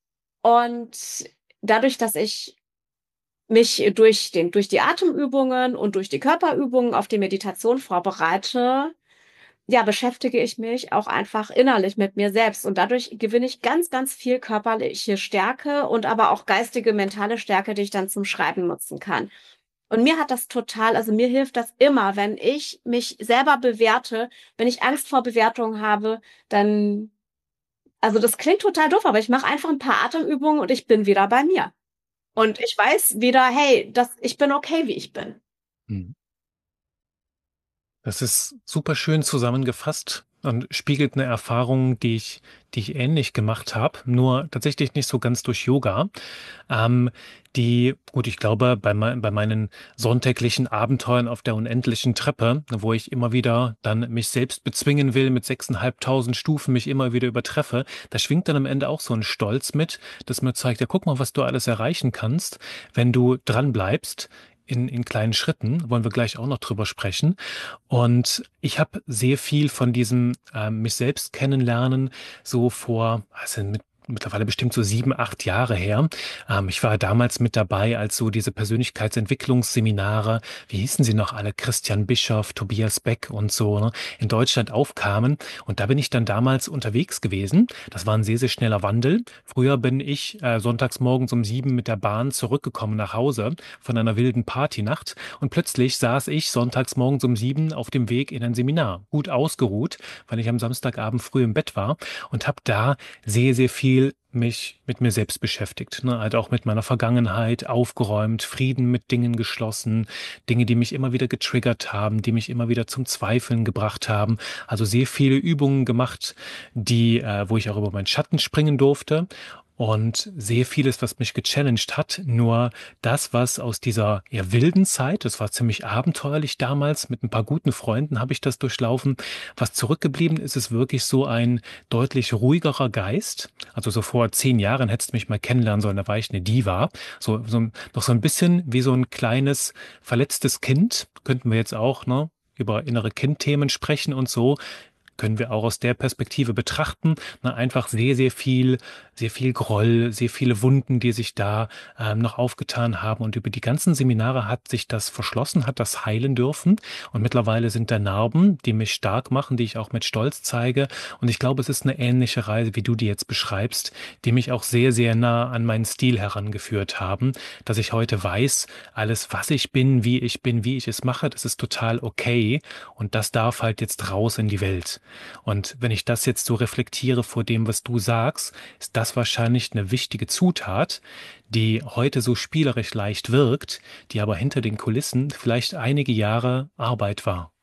Und dadurch, dass ich mich durch den, durch die Atemübungen und durch die Körperübungen auf die Meditation vorbereite, ja, beschäftige ich mich auch einfach innerlich mit mir selbst, und dadurch gewinne ich ganz, ganz viel körperliche Stärke und aber auch geistige, mentale Stärke, die ich dann zum Schreiben nutzen kann. Und mir hat das total, also mir hilft das immer, wenn ich mich selber bewerte, wenn ich Angst vor Bewertungen habe, dann, also das klingt total doof, aber ich mache einfach ein paar Atemübungen und ich bin wieder bei mir. Und ich weiß wieder, hey, das, ich bin okay, wie ich bin. Hm. Das ist super schön zusammengefasst. und spiegelt eine Erfahrung, die ich, die ich ähnlich gemacht habe, nur tatsächlich nicht so ganz durch Yoga. Ähm, die, gut, ich glaube, bei, mei- bei meinen sonntäglichen Abenteuern auf der unendlichen Treppe, wo ich immer wieder dann mich selbst bezwingen will, mit sechseinhalbtausend Stufen mich immer wieder übertreffe, da schwingt dann am Ende auch so ein Stolz mit, das mir zeigt, ja, guck mal, was du alles erreichen kannst, wenn du dran bleibst. In, in kleinen Schritten, wollen wir gleich auch noch drüber sprechen. Und ich habe sehr viel von diesem ähm, mich selbst kennenlernen, so vor, also mit mittlerweile bestimmt so sieben, acht Jahre her. Ähm, ich war damals mit dabei, als so diese Persönlichkeitsentwicklungsseminare, wie hießen sie noch alle, Christian Bischoff, Tobias Beck und so, ne, in Deutschland aufkamen. Und da bin ich dann damals unterwegs gewesen. Das war ein sehr, sehr schneller Wandel. Früher bin ich äh, sonntags morgens um sieben mit der Bahn zurückgekommen nach Hause von einer wilden Partynacht. Und plötzlich saß ich sonntags morgens um sieben auf dem Weg in ein Seminar, gut ausgeruht, weil ich am Samstagabend früh im Bett war und habe da sehr, sehr viel mich mit mir selbst beschäftigt, ne? Halt auch mit meiner Vergangenheit aufgeräumt, Frieden mit Dingen geschlossen, Dinge, die mich immer wieder getriggert haben, die mich immer wieder zum Zweifeln gebracht haben. Also sehr viele Übungen gemacht, die, äh, wo ich auch über meinen Schatten springen durfte. Und sehr vieles, was mich gechallenged hat. Nur das, was aus dieser eher wilden Zeit, das war ziemlich abenteuerlich damals, mit ein paar guten Freunden habe ich das durchlaufen. Was zurückgeblieben ist, ist wirklich so ein deutlich ruhigerer Geist. Also so vor zehn Jahren hättest du mich mal kennenlernen sollen, da war ich eine Diva. So, so noch so ein bisschen wie so ein kleines verletztes Kind. Könnten wir jetzt auch, ne, über innere Kindthemen sprechen und so. Können wir auch aus der Perspektive betrachten. Na, einfach sehr, sehr viel, sehr viel Groll, sehr viele Wunden, die sich da ähm, noch aufgetan haben. Und über die ganzen Seminare hat sich das verschlossen, hat das heilen dürfen. Und mittlerweile sind da Narben, die mich stark machen, die ich auch mit Stolz zeige. Und ich glaube, es ist eine ähnliche Reise, wie du die jetzt beschreibst, die mich auch sehr, sehr nah an meinen Stil herangeführt haben, dass ich heute weiß, alles, was ich bin, wie ich bin, wie ich es mache, das ist total okay. Und das darf halt jetzt raus in die Welt. Und wenn ich das jetzt so reflektiere vor dem, was du sagst, ist das wahrscheinlich eine wichtige Zutat, die heute so spielerisch leicht wirkt, die aber hinter den Kulissen vielleicht einige Jahre Arbeit war.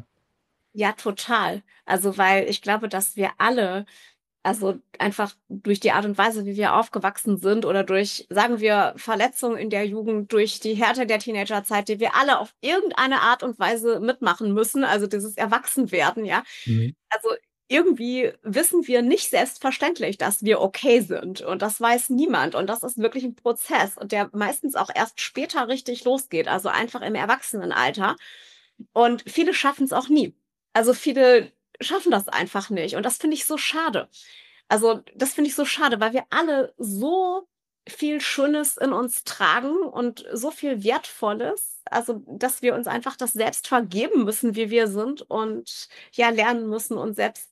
Ja, total. Also, weil ich glaube, dass wir alle, also einfach durch die Art und Weise, wie wir aufgewachsen sind oder durch, sagen wir, Verletzungen in der Jugend, durch die Härte der Teenagerzeit, die wir alle auf irgendeine Art und Weise mitmachen müssen, also dieses Erwachsenwerden, ja. Mhm. Also irgendwie wissen wir nicht selbstverständlich, dass wir okay sind. Und das weiß niemand. Und das ist wirklich ein Prozess und der meistens auch erst später richtig losgeht, also einfach im Erwachsenenalter. Und viele schaffen es auch nie. Also viele schaffen das einfach nicht. Und das finde ich so schade. Also das finde ich so schade, weil wir alle so viel Schönes in uns tragen und so viel Wertvolles. Also, dass wir uns einfach das selbst vergeben müssen, wie wir sind und ja lernen müssen, uns selbst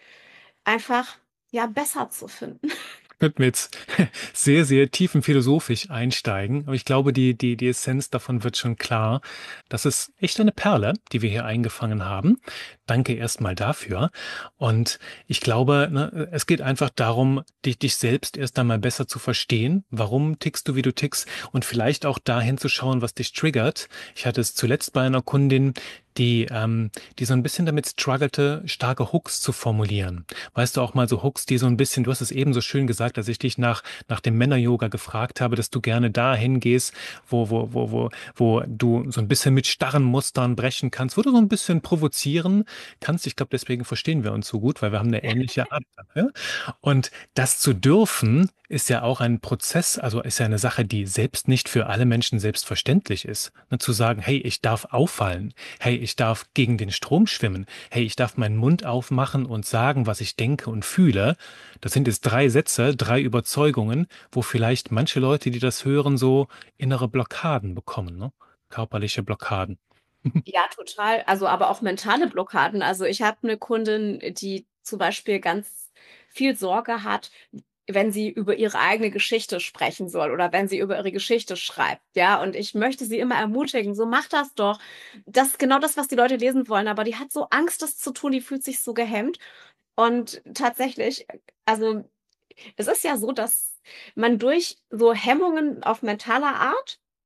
einfach ja besser zu finden. Könnten wir jetzt sehr, sehr tiefenphilosophisch einsteigen. Aber ich glaube, die, die, die Essenz davon wird schon klar. Das ist echt eine Perle, die wir hier eingefangen haben. Danke erstmal dafür. Und ich glaube, ne, es geht einfach darum, dich, dich selbst erst einmal besser zu verstehen. Warum tickst du, wie du tickst? Und vielleicht auch dahin zu schauen, was dich triggert. Ich hatte es zuletzt bei einer Kundin, die, ähm, die so ein bisschen damit struggelte, starke Hooks zu formulieren. Weißt du, auch mal so Hooks, die so ein bisschen, du hast es eben so schön gesagt, als ich dich nach, nach dem Männer-Yoga gefragt habe, dass du gerne dahin gehst, wo, wo, wo, wo, wo du so ein bisschen mit starren Mustern brechen kannst, wo du so ein bisschen provozieren kannst. Ich glaube, deswegen verstehen wir uns so gut, weil wir haben eine ähnliche Art. Ja? Und das zu dürfen, ist ja auch ein Prozess, also ist ja eine Sache, die selbst nicht für alle Menschen selbstverständlich ist. Ne, zu sagen, hey, ich darf auffallen, hey, ich darf gegen den Strom schwimmen, hey, ich darf meinen Mund aufmachen und sagen, was ich denke und fühle. Das sind jetzt drei Sätze, drei Überzeugungen, wo vielleicht manche Leute, die das hören, so innere Blockaden bekommen, ne? Körperliche Blockaden. Ja, total. Also, aber auch mentale Blockaden. Also, ich habe eine Kundin, die zum Beispiel ganz viel Sorge hat, wenn sie über ihre eigene Geschichte sprechen soll oder wenn sie über ihre Geschichte schreibt, ja. Und ich möchte sie immer ermutigen, so mach das doch. Das ist genau das, was die Leute lesen wollen. Aber die hat so Angst, das zu tun. Die fühlt sich so gehemmt. Und tatsächlich, also es ist ja so, dass man durch so Hemmungen auf mentaler Art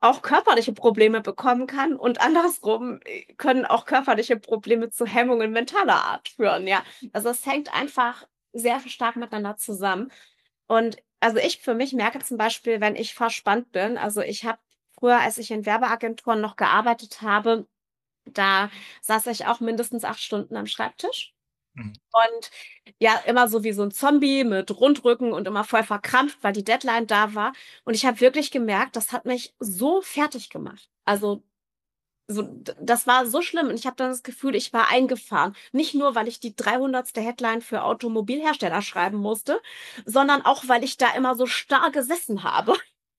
auch körperliche Probleme bekommen kann und andersrum äh, können auch körperliche Probleme zu Hemmungen mentaler Art führen, ja. Also es hängt einfach sehr stark miteinander zusammen. Und also ich für mich merke zum Beispiel, wenn ich verspannt bin, also ich habe früher, als ich in Werbeagenturen noch gearbeitet habe, da saß ich auch mindestens acht Stunden am Schreibtisch. Mhm. Und ja, immer so wie so ein Zombie mit Rundrücken und immer voll verkrampft, weil die Deadline da war. Und ich habe wirklich gemerkt, das hat mich so fertig gemacht. Also so, d- das war so schlimm. Und ich habe dann das Gefühl, ich war eingefahren. Nicht nur, weil ich die dreihundertste Headline für Automobilhersteller schreiben musste, sondern auch, weil ich da immer so starr gesessen habe.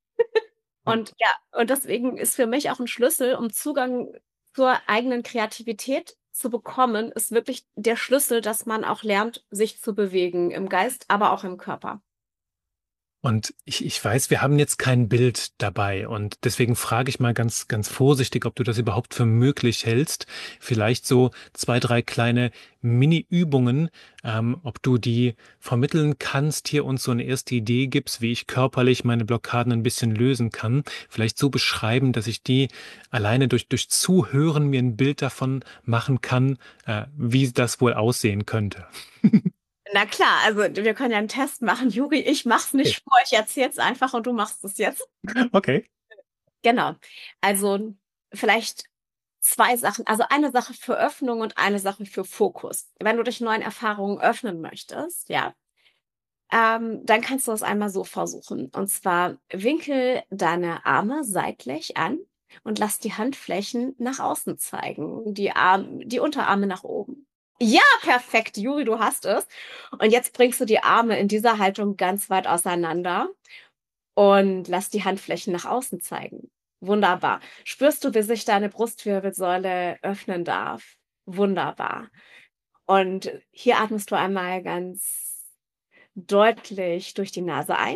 Und ja, und deswegen ist für mich auch ein Schlüssel, um Zugang zur eigenen Kreativität zu bekommen, ist wirklich der Schlüssel, dass man auch lernt, sich zu bewegen, im Geist, aber auch im Körper. Und ich, ich weiß, wir haben jetzt kein Bild dabei und deswegen frage ich mal ganz, ganz vorsichtig, ob du das überhaupt für möglich hältst. Vielleicht so zwei, drei kleine Mini-Übungen, ähm, ob du die vermitteln kannst, hier uns so eine erste Idee gibst, wie ich körperlich meine Blockaden ein bisschen lösen kann. Vielleicht so beschreiben, dass ich die alleine durch, durch Zuhören mir ein Bild davon machen kann, äh, wie das wohl aussehen könnte. Na klar, also wir können ja einen Test machen. Juri, ich mach's Okay. nicht vor, ich erzähl's einfach und du machst es jetzt. Okay. Genau. Also vielleicht zwei Sachen, also eine Sache für Öffnung und eine Sache für Fokus. Wenn du dich neuen Erfahrungen öffnen möchtest, ja, ähm, dann kannst du es einmal so versuchen. Und zwar winkel deine Arme seitlich an und lass die Handflächen nach außen zeigen, die Arm, die Unterarme nach oben. Ja, perfekt, Juri, du hast es. Und jetzt bringst du die Arme in dieser Haltung ganz weit auseinander und lass die Handflächen nach außen zeigen. Wunderbar. Spürst du, wie sich deine Brustwirbelsäule öffnen darf? Wunderbar. Und hier atmest du einmal ganz deutlich durch die Nase ein.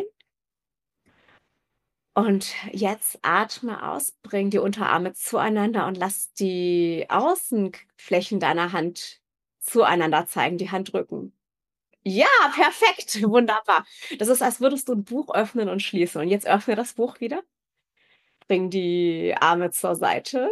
Und jetzt atme aus, bring die Unterarme zueinander und lass die Außenflächen deiner Hand zueinander zeigen, die Handrücken. Ja, perfekt, wunderbar. Das ist, als würdest du ein Buch öffnen und schließen. Und jetzt öffne das Buch wieder. Bring die Arme zur Seite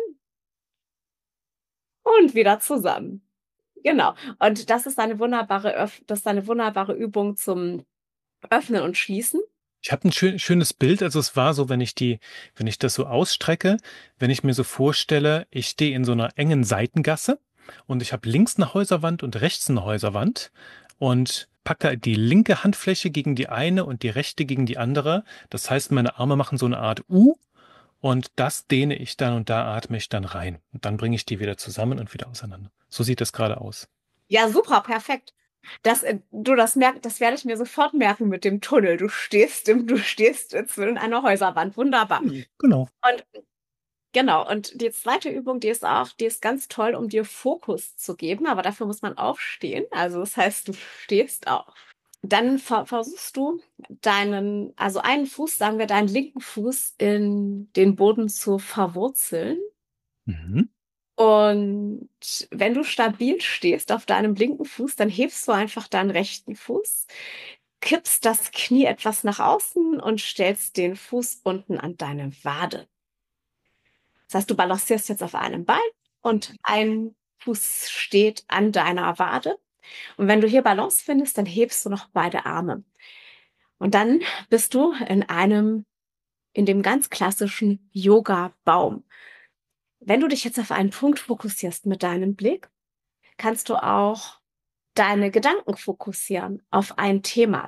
und wieder zusammen. Genau. Und das ist eine wunderbare, Öff das ist eine wunderbare Übung zum Öffnen und Schließen. Ich habe ein schön, schönes Bild. Also es war so, wenn ich die, wenn ich das so ausstrecke, wenn ich mir so vorstelle, ich stehe in so einer engen Seitengasse und ich habe links eine Häuserwand und rechts eine Häuserwand und packe die linke Handfläche gegen die eine und die rechte gegen die andere. Das heißt, meine Arme machen so eine Art U und das dehne ich dann und da atme ich dann rein. Und dann bringe ich die wieder zusammen und wieder auseinander. So sieht das gerade aus. Ja, super, perfekt. Das, äh, du, das merk, das werde ich mir sofort merken mit dem Tunnel. Du stehst im, du stehst in einer Häuserwand. Wunderbar. Genau. Und genau. Und die zweite Übung, die ist auch, die ist ganz toll, um dir Fokus zu geben. Aber dafür muss man aufstehen. Also das heißt, du stehst auf. Dann ver versuchst du deinen, also einen Fuß, sagen wir, deinen linken Fuß in den Boden zu verwurzeln. Mhm. Und wenn du stabil stehst auf deinem linken Fuß, dann hebst du einfach deinen rechten Fuß, kippst das Knie etwas nach außen und stellst den Fuß unten an deine Wade. Das heißt, du balancierst jetzt auf einem Bein und ein Fuß steht an deiner Wade. Und wenn du hier Balance findest, dann hebst du noch beide Arme. Und dann bist du in einem, in dem ganz klassischen Yoga-Baum. Wenn du dich jetzt auf einen Punkt fokussierst mit deinem Blick, kannst du auch deine Gedanken fokussieren auf ein Thema.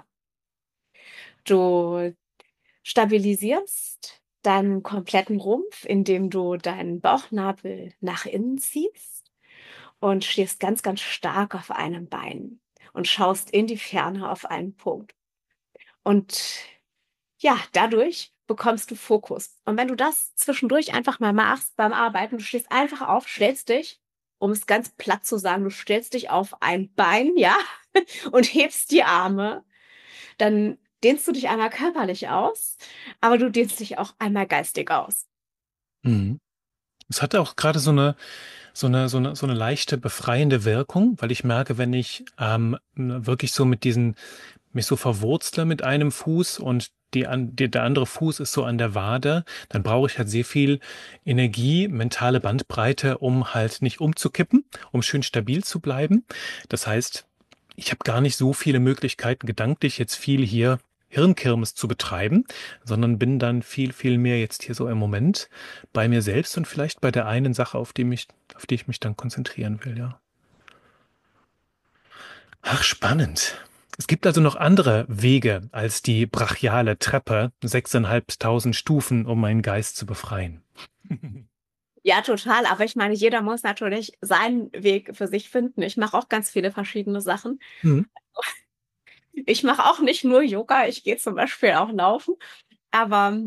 Du stabilisierst deinen kompletten Rumpf, indem du deinen Bauchnabel nach innen ziehst und stehst ganz, ganz stark auf einem Bein und schaust in die Ferne auf einen Punkt. Und ja, dadurch bekommst du Fokus. Und wenn du das zwischendurch einfach mal machst beim Arbeiten, du stehst einfach auf, stellst dich, um es ganz platt zu sagen, du stellst dich auf ein Bein, ja, und hebst die Arme, dann dehnst du dich einmal körperlich aus, aber du dehnst dich auch einmal geistig aus. Mhm. Es hatte auch gerade so eine, so eine, so eine, so eine leichte befreiende Wirkung, weil ich merke, wenn ich ähm, wirklich so mit diesen, mich so verwurzle mit einem Fuß und die, an, die, der andere Fuß ist so an der Wade, dann brauche ich halt sehr viel Energie, mentale Bandbreite, um halt nicht umzukippen, um schön stabil zu bleiben. Das heißt, ich habe gar nicht so viele Möglichkeiten, gedanklich jetzt viel hier Hirnkirmes zu betreiben, sondern bin dann viel, viel mehr jetzt hier so im Moment bei mir selbst und vielleicht bei der einen Sache, auf die mich, auf die ich mich dann konzentrieren will, ja. Ach, spannend. Es gibt also noch andere Wege als die brachiale Treppe, sechseinhalbtausend Stufen, um meinen Geist zu befreien. Ja, total. Aber ich meine, jeder muss natürlich seinen Weg für sich finden. Ich mache auch ganz viele verschiedene Sachen. Hm. Ich mache auch nicht nur Yoga, ich gehe zum Beispiel auch laufen. Aber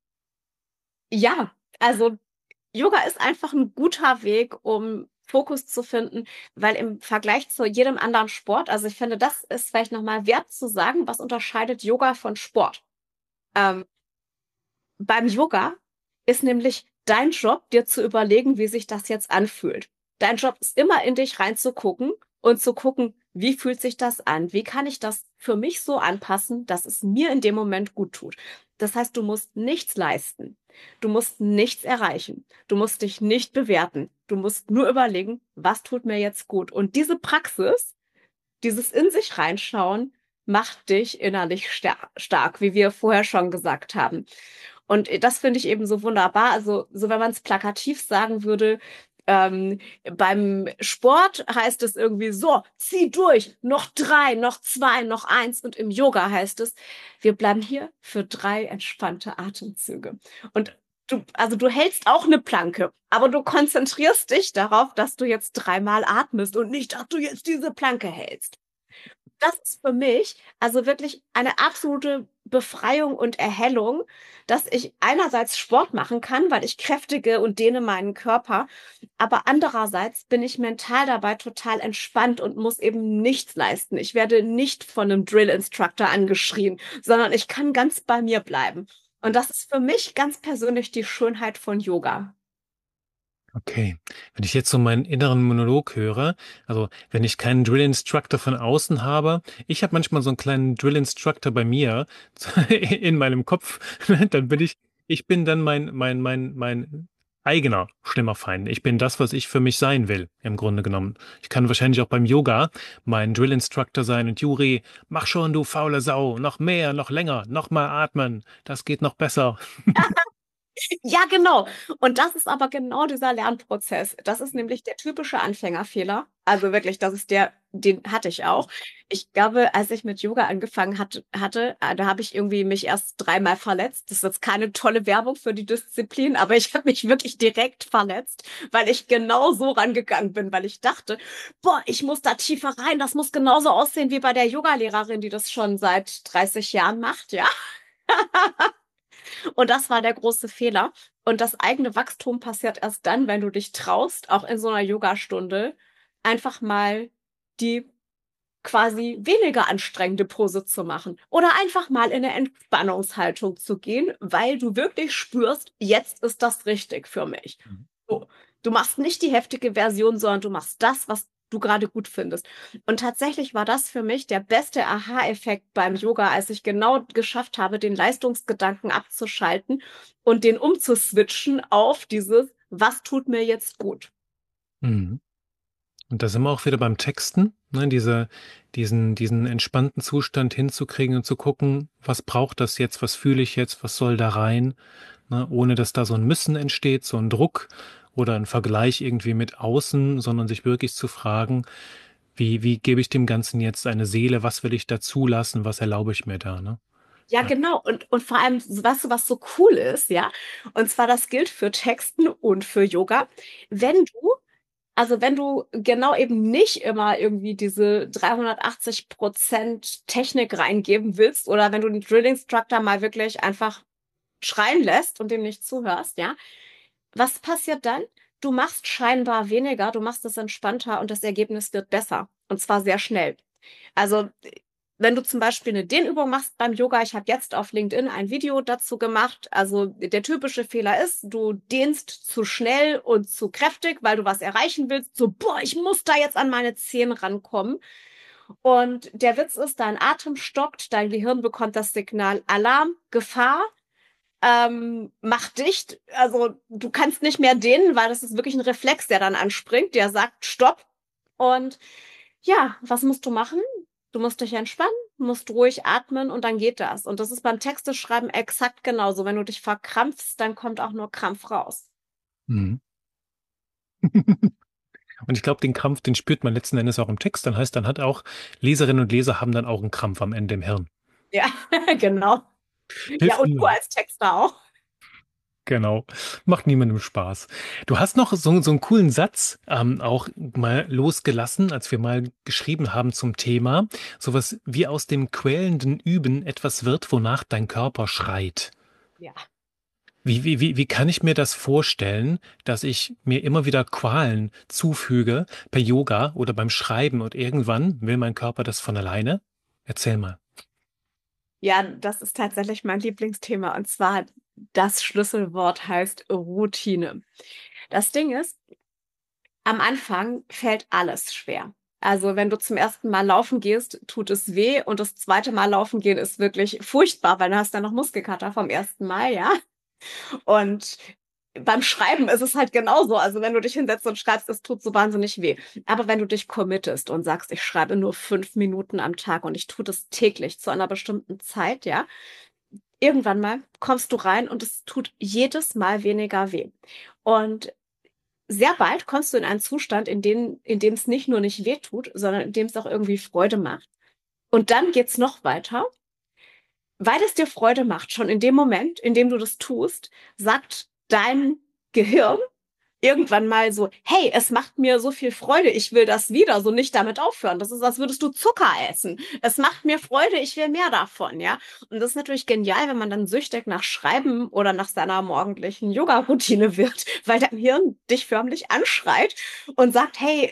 ja, also Yoga ist einfach ein guter Weg, um Fokus zu finden, weil im Vergleich zu jedem anderen Sport, also ich finde, das ist vielleicht nochmal wert zu sagen, was unterscheidet Yoga von Sport. Ähm, beim Yoga ist nämlich dein Job, dir zu überlegen, wie sich das jetzt anfühlt. Dein Job ist immer in dich reinzugucken und zu gucken, wie fühlt sich das an? Wie kann ich das für mich so anpassen, dass es mir in dem Moment gut tut? Das heißt, du musst nichts leisten. Du musst nichts erreichen. Du musst dich nicht bewerten. Du musst nur überlegen, was tut mir jetzt gut? Und diese Praxis, dieses in sich reinschauen, macht dich innerlich star- stark, wie wir vorher schon gesagt haben. Und das finde ich eben so wunderbar. Also, so wenn man es plakativ sagen würde, ähm, beim Sport heißt es irgendwie so, zieh durch, noch drei, noch zwei, noch eins. Und im Yoga heißt es, wir bleiben hier für drei entspannte Atemzüge. Und du, also du hältst auch eine Planke, aber du konzentrierst dich darauf, dass du jetzt dreimal atmest und nicht, dass du jetzt diese Planke hältst. Das ist für mich also wirklich eine absolute Befreiung und Erhellung, dass ich einerseits Sport machen kann, weil ich kräftige und dehne meinen Körper, aber andererseits bin ich mental dabei total entspannt und muss eben nichts leisten. Ich werde nicht von einem Drill-Instructor angeschrien, sondern ich kann ganz bei mir bleiben. Und das ist für mich ganz persönlich die Schönheit von Yoga. Okay, wenn ich jetzt so meinen inneren Monolog höre, also wenn ich keinen Drill Instructor von außen habe, ich habe manchmal so einen kleinen Drill Instructor bei mir in meinem Kopf, dann bin ich, ich bin dann mein, mein, mein, mein eigener schlimmer Feind. Ich bin das, was ich für mich sein will, im Grunde genommen. Ich kann wahrscheinlich auch beim Yoga mein Drill Instructor sein und Juri, mach schon, du faule Sau, noch mehr, noch länger, noch mal atmen, das geht noch besser. Ja, genau. Und das ist aber genau dieser Lernprozess. Das ist nämlich der typische Anfängerfehler. Also wirklich, das ist der, den hatte ich auch. Ich glaube, als ich mit Yoga angefangen hat, hatte, äh, da habe ich irgendwie mich erst dreimal verletzt. Das ist jetzt keine tolle Werbung für die Disziplin, aber ich habe mich wirklich direkt verletzt, weil ich genau so rangegangen bin, weil ich dachte, boah, ich muss da tiefer rein. Das muss genauso aussehen wie bei der Yogalehrerin, die das schon seit dreißig Jahren macht, ja. Und das war der große Fehler. Und das eigene Wachstum passiert erst dann, wenn du dich traust, auch in so einer Yogastunde einfach mal die quasi weniger anstrengende Pose zu machen oder einfach mal in eine Entspannungshaltung zu gehen, weil du wirklich spürst, jetzt ist das richtig für mich. Mhm. So, du machst nicht die heftige Version, sondern du machst das, was du gerade gut findest. Und tatsächlich war das für mich der beste Aha-Effekt beim Yoga, als ich genau geschafft habe, den Leistungsgedanken abzuschalten und den umzuswitchen auf dieses, was tut mir jetzt gut? Mhm. Und da sind wir auch wieder beim Texten, ne, diese, diesen, diesen entspannten Zustand hinzukriegen und zu gucken, was braucht das jetzt, was fühle ich jetzt, was soll da rein, ne, ohne dass da so ein Müssen entsteht, so ein Druck oder ein Vergleich irgendwie mit außen, sondern sich wirklich zu fragen, wie, wie gebe ich dem Ganzen jetzt eine Seele, was will ich da zulassen, was erlaube ich mir da, ne? Ja, Ja. genau. Und, und vor allem, weißt du, was so cool ist, ja? Und zwar, das gilt für Texten und für Yoga. Wenn du Also wenn du genau eben nicht immer irgendwie diese dreihundertachtzig Prozent Technik reingeben willst oder wenn du den Drill Instructor mal wirklich einfach schreien lässt und dem nicht zuhörst, ja, was passiert dann? Du machst scheinbar weniger, du machst es entspannter und das Ergebnis wird besser. Und zwar sehr schnell. Also wenn du zum Beispiel eine Dehnübung machst beim Yoga, ich habe jetzt auf LinkedIn ein Video dazu gemacht. Also der typische Fehler ist, du dehnst zu schnell und zu kräftig, weil du was erreichen willst. So, boah, ich muss da jetzt an meine Zehen rankommen. Und der Witz ist, dein Atem stockt, dein Gehirn bekommt das Signal Alarm, Gefahr, ähm, mach dicht. Also du kannst nicht mehr dehnen, weil das ist wirklich ein Reflex, der dann anspringt, der sagt Stopp. Und ja, was musst du machen? Du musst dich entspannen, musst ruhig atmen und dann geht das. Und das ist beim Texteschreiben exakt genauso. Wenn du dich verkrampfst, dann kommt auch nur Krampf raus. Mhm. Und ich glaube, den Krampf, den spürt man letzten Endes auch im Text. Dann heißt, dann hat auch Leserinnen und Leser haben dann auch einen Krampf am Ende im Hirn. Ja, genau. Ja, Hilft und du niemandem. als Texter auch. Genau. Macht niemandem Spaß. Du hast noch so, so einen coolen Satz ähm, auch mal losgelassen, als wir mal geschrieben haben zum Thema. Sowas wie aus dem quälenden Üben etwas wird, wonach dein Körper schreit. Ja. Wie, wie, wie, wie kann ich mir das vorstellen, dass ich mir immer wieder Qualen zufüge per Yoga oder beim Schreiben und irgendwann will mein Körper das von alleine? Erzähl mal. Ja, das ist tatsächlich mein Lieblingsthema. Und zwar das Schlüsselwort heißt Routine. Das Ding ist, am Anfang fällt alles schwer. Also wenn du zum ersten Mal laufen gehst, tut es weh und das zweite Mal laufen gehen ist wirklich furchtbar, weil du hast dann noch Muskelkater vom ersten Mal, ja. Und beim Schreiben ist es halt genauso. Also wenn du dich hinsetzt und schreibst, es tut so wahnsinnig weh. Aber wenn du dich committest und sagst, ich schreibe nur fünf Minuten am Tag und ich tue das täglich zu einer bestimmten Zeit, ja, irgendwann mal kommst du rein und es tut jedes Mal weniger weh. Und sehr bald kommst du in einen Zustand, in dem, in dem es nicht nur nicht weh tut, sondern in dem es auch irgendwie Freude macht. Und dann geht's noch weiter. Weil es dir Freude macht, schon in dem Moment, in dem du das tust, sagt dein Gehirn irgendwann mal so, hey, es macht mir so viel Freude, ich will das wieder, so nicht damit aufhören. Das ist, als würdest du Zucker essen. Es macht mir Freude, ich will mehr davon, ja. Und das ist natürlich genial, wenn man dann süchtig nach Schreiben oder nach seiner morgendlichen Yoga-Routine wird, weil dein Hirn dich förmlich anschreit und sagt, hey,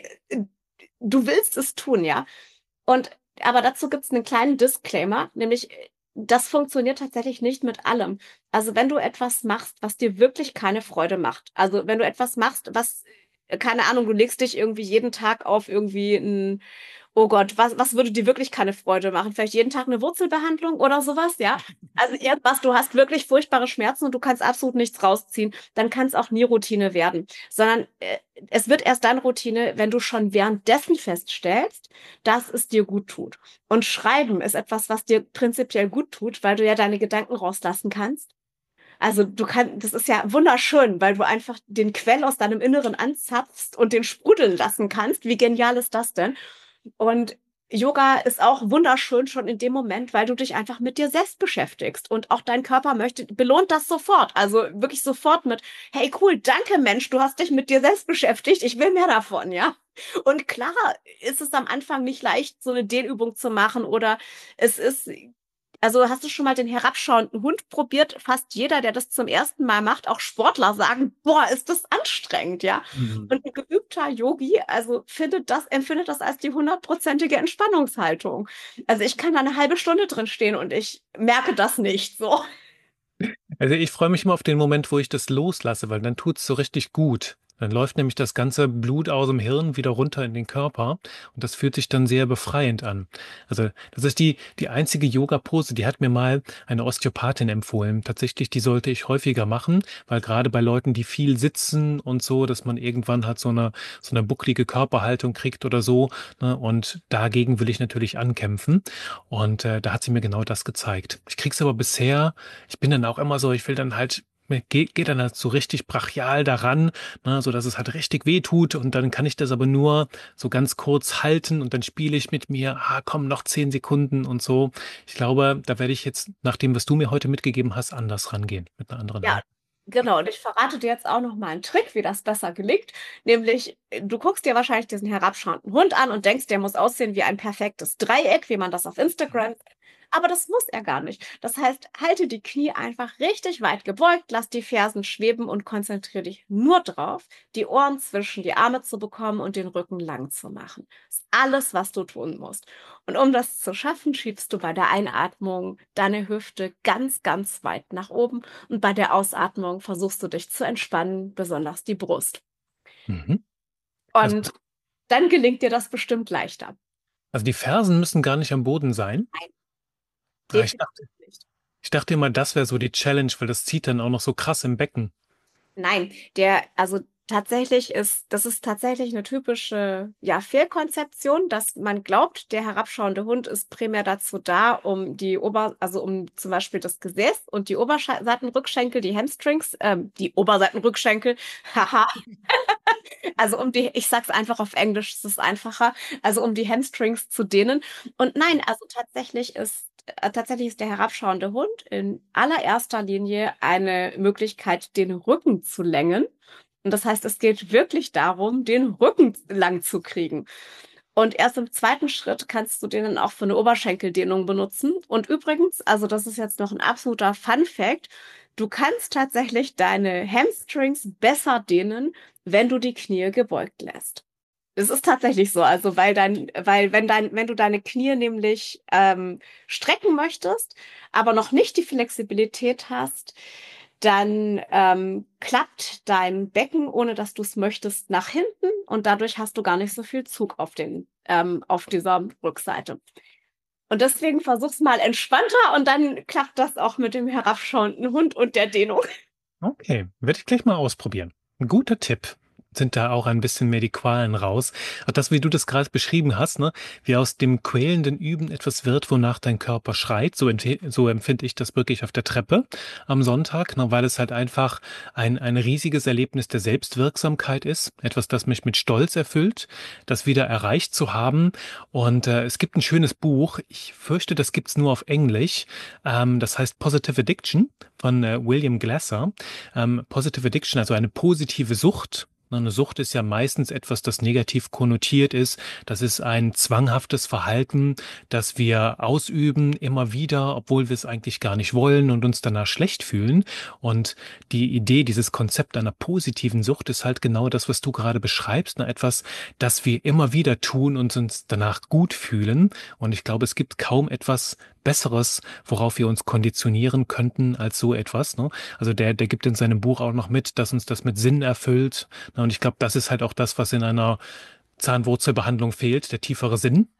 du willst es tun, ja. Und aber dazu gibt es einen kleinen Disclaimer, nämlich das funktioniert tatsächlich nicht mit allem. Also wenn du etwas machst, was dir wirklich keine Freude macht, also wenn du etwas machst, was, äh, keine Ahnung, du legst dich irgendwie jeden Tag auf irgendwie ein, oh Gott, was, was würde dir wirklich keine Freude machen? Vielleicht jeden Tag eine Wurzelbehandlung oder sowas, ja? Also irgendwas, du hast wirklich furchtbare Schmerzen und du kannst absolut nichts rausziehen, dann kann es auch nie Routine werden, sondern äh, es wird erst dann Routine, wenn du schon währenddessen feststellst, dass es dir gut tut. Und Schreiben ist etwas, was dir prinzipiell gut tut, weil du ja deine Gedanken rauslassen kannst. Also du kannst, das ist ja wunderschön, weil du einfach den Quell aus deinem Inneren anzapfst und den sprudeln lassen kannst. Wie genial ist das denn? Und Yoga ist auch wunderschön schon in dem Moment, weil du dich einfach mit dir selbst beschäftigst und auch dein Körper möchte, belohnt das sofort. Also wirklich sofort mit, hey cool, danke Mensch, du hast dich mit dir selbst beschäftigt, ich will mehr davon, ja. Und klar ist es am Anfang nicht leicht, so eine Dehnübung zu machen oder es ist, also hast du schon mal den herabschauenden Hund probiert? Fast jeder, der das zum ersten Mal macht, auch Sportler sagen, boah, ist das anstrengend, ja. Mhm. Und ein geübter Yogi, also findet das, empfindet das als die hundertprozentige Entspannungshaltung. Also ich kann da eine halbe Stunde drin stehen und ich merke das nicht so. Also ich freue mich immer auf den Moment, wo ich das loslasse, weil dann tut's so richtig gut. Dann läuft nämlich das ganze Blut aus dem Hirn wieder runter in den Körper und das fühlt sich dann sehr befreiend an. Also das ist die, die einzige Yoga-Pose, die hat mir mal eine Osteopathin empfohlen. Tatsächlich, die sollte ich häufiger machen, weil gerade bei Leuten, die viel sitzen und so, dass man irgendwann halt so eine, so eine bucklige Körperhaltung kriegt oder so, ne? Und dagegen will ich natürlich ankämpfen. Und äh, da hat sie mir genau das gezeigt. Ich krieg's aber bisher, ich bin dann auch immer so, ich will dann halt Geht, geht dann halt so richtig brachial daran, ne, so dass es halt richtig weh tut und dann kann ich das aber nur so ganz kurz halten und dann spiele ich mit mir, ah, komm, noch zehn Sekunden und so. Ich glaube, da werde ich jetzt, nach dem, was du mir heute mitgegeben hast, anders rangehen, mit einer anderen Ja, Haltung. genau. Und ich verrate dir jetzt auch noch mal einen Trick, wie das besser gelingt. Nämlich, du guckst dir wahrscheinlich diesen herabschauenden Hund an und denkst, der muss aussehen wie ein perfektes Dreieck, wie man das auf Instagram. Aber das muss er gar nicht. Das heißt, halte die Knie einfach richtig weit gebeugt, lass die Fersen schweben und konzentriere dich nur drauf, die Ohren zwischen die Arme zu bekommen und den Rücken lang zu machen. Das ist alles, was du tun musst. Und um das zu schaffen, schiebst du bei der Einatmung deine Hüfte ganz, ganz weit nach oben und bei der Ausatmung versuchst du dich zu entspannen, besonders die Brust. Mhm. Also, Und dann gelingt dir das bestimmt leichter. Also die Fersen müssen gar nicht am Boden sein. Nein, Ah, ich definitiv dachte, nicht. ich dachte immer, das wäre so die Challenge, weil das zieht dann auch noch so krass im Becken. Nein, der, also tatsächlich ist, das ist tatsächlich eine typische, ja, Fehlkonzeption, dass man glaubt, der herabschauende Hund ist primär dazu da, um die Ober, also um zum Beispiel das Gesäß und die Oberseitenrückschenkel, die Hamstrings, ähm, die Oberseitenrückschenkel, haha, also um die, ich sag's einfach auf Englisch, es ist einfacher, also um die Hamstrings zu dehnen. Und nein, also tatsächlich ist, äh, tatsächlich ist der herabschauende Hund in allererster Linie eine Möglichkeit, den Rücken zu längen. Und das heißt, es geht wirklich darum, den Rücken lang zu kriegen. Und erst im zweiten Schritt kannst du den dann auch für eine Oberschenkeldehnung benutzen. Und übrigens, also das ist jetzt noch ein absoluter Fun Fact, du kannst tatsächlich deine Hamstrings besser dehnen, wenn du die Knie gebeugt lässt. Es ist tatsächlich so, also weil dein, weil wenn dein, wenn du deine Knie nämlich ähm, strecken möchtest, aber noch nicht die Flexibilität hast, dann ähm, klappt dein Becken, ohne dass du es möchtest, nach hinten und dadurch hast du gar nicht so viel Zug auf den, ähm, auf dieser Rückseite. Und deswegen versuch's mal entspannter und dann klappt das auch mit dem herabschauenden Hund und der Dehnung. Okay, werde ich gleich mal ausprobieren. Ein guter Tipp. Sind da auch ein bisschen mehr die Qualen raus. Auch das, wie du das gerade beschrieben hast, ne, wie aus dem quälenden Üben etwas wird, wonach dein Körper schreit. So, ent- so empfinde ich das wirklich auf der Treppe am Sonntag, ne, weil es halt einfach ein, ein riesiges Erlebnis der Selbstwirksamkeit ist. Etwas, das mich mit Stolz erfüllt, das wieder erreicht zu haben. Und äh, es gibt ein schönes Buch. Ich fürchte, das gibt's nur auf Englisch. Ähm, das heißt Positive Addiction von äh, William Glasser. Ähm, Positive Addiction, also eine positive Sucht. Eine Sucht ist ja meistens etwas, das negativ konnotiert ist. Das ist ein zwanghaftes Verhalten, das wir ausüben, immer wieder, obwohl wir es eigentlich gar nicht wollen und uns danach schlecht fühlen. Und die Idee, dieses Konzept einer positiven Sucht ist halt genau das, was du gerade beschreibst. Ne? Etwas, das wir immer wieder tun und uns danach gut fühlen. Und ich glaube, es gibt kaum etwas Besseres, worauf wir uns konditionieren könnten als so etwas. Ne? Also der, der gibt in seinem Buch auch noch mit, dass uns das mit Sinn erfüllt. Ne? Und ich glaube, das ist halt auch das, was in einer Zahnwurzelbehandlung fehlt, der tiefere Sinn.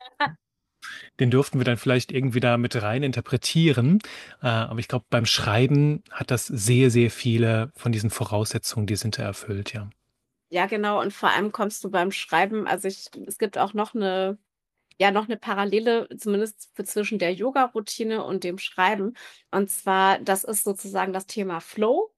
Den dürften wir dann vielleicht irgendwie da mit rein interpretieren. Äh, aber ich glaube, beim Schreiben hat das sehr, sehr viele von diesen Voraussetzungen, die sind da erfüllt, ja. Ja, genau. Und vor allem kommst du beim Schreiben, also ich, es gibt auch noch eine, ja, noch eine Parallele, zumindest für zwischen der Yoga-Routine und dem Schreiben. Und zwar, das ist sozusagen das Thema Flow,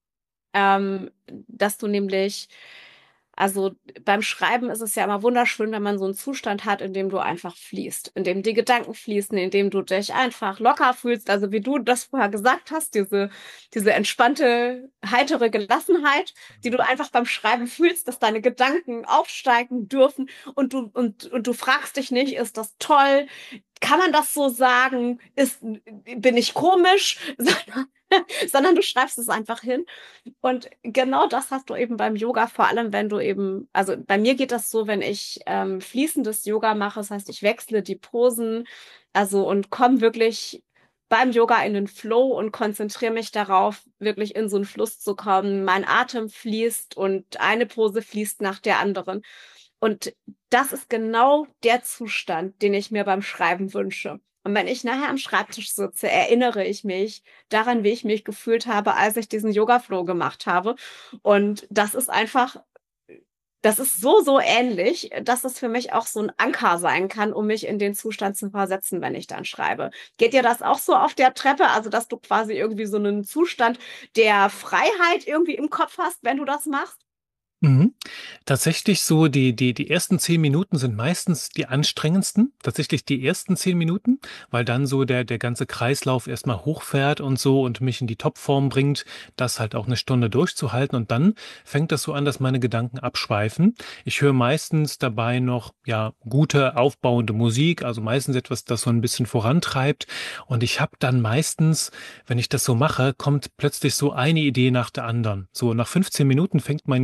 ähm, dass du nämlich, also beim Schreiben ist es ja immer wunderschön, wenn man so einen Zustand hat, in dem du einfach fließt, in dem die Gedanken fließen, in dem du dich einfach locker fühlst, also wie du das vorher gesagt hast, diese, diese entspannte, heitere Gelassenheit, die du einfach beim Schreiben fühlst, dass deine Gedanken aufsteigen dürfen und du, und, und du fragst dich nicht, ist das toll? Kann man das so sagen? Ist, bin ich komisch? Sondern, sondern du schreibst es einfach hin. Und genau das hast du eben beim Yoga, vor allem wenn du eben, also bei mir geht das so, wenn ich ähm, fließendes Yoga mache, das heißt, ich wechsle die Posen, also und komme wirklich beim Yoga in den Flow und konzentriere mich darauf, wirklich in so einen Fluss zu kommen. Mein Atem fließt und eine Pose fließt nach der anderen. Und das ist genau der Zustand, den ich mir beim Schreiben wünsche. Und wenn ich nachher am Schreibtisch sitze, erinnere ich mich daran, wie ich mich gefühlt habe, als ich diesen Yoga-Flow gemacht habe. Und das ist einfach, das ist so, so ähnlich, dass es für mich auch so ein Anker sein kann, um mich in den Zustand zu versetzen, wenn ich dann schreibe. Geht dir das auch so auf der Treppe? Also, dass du quasi irgendwie so einen Zustand der Freiheit irgendwie im Kopf hast, wenn du das machst? Mhm. Tatsächlich so, die, die, die ersten zehn Minuten sind meistens die anstrengendsten. Tatsächlich die ersten zehn Minuten, weil dann so der, der ganze Kreislauf erstmal hochfährt und so und mich in die Topform bringt, das halt auch eine Stunde durchzuhalten. Und dann fängt das so an, dass meine Gedanken abschweifen. Ich höre meistens dabei noch, ja, gute, aufbauende Musik, also meistens etwas, das so ein bisschen vorantreibt. Und ich habe dann meistens, wenn ich das so mache, kommt plötzlich so eine Idee nach der anderen. So nach fünfzehn Minuten fängt mein Hirn an,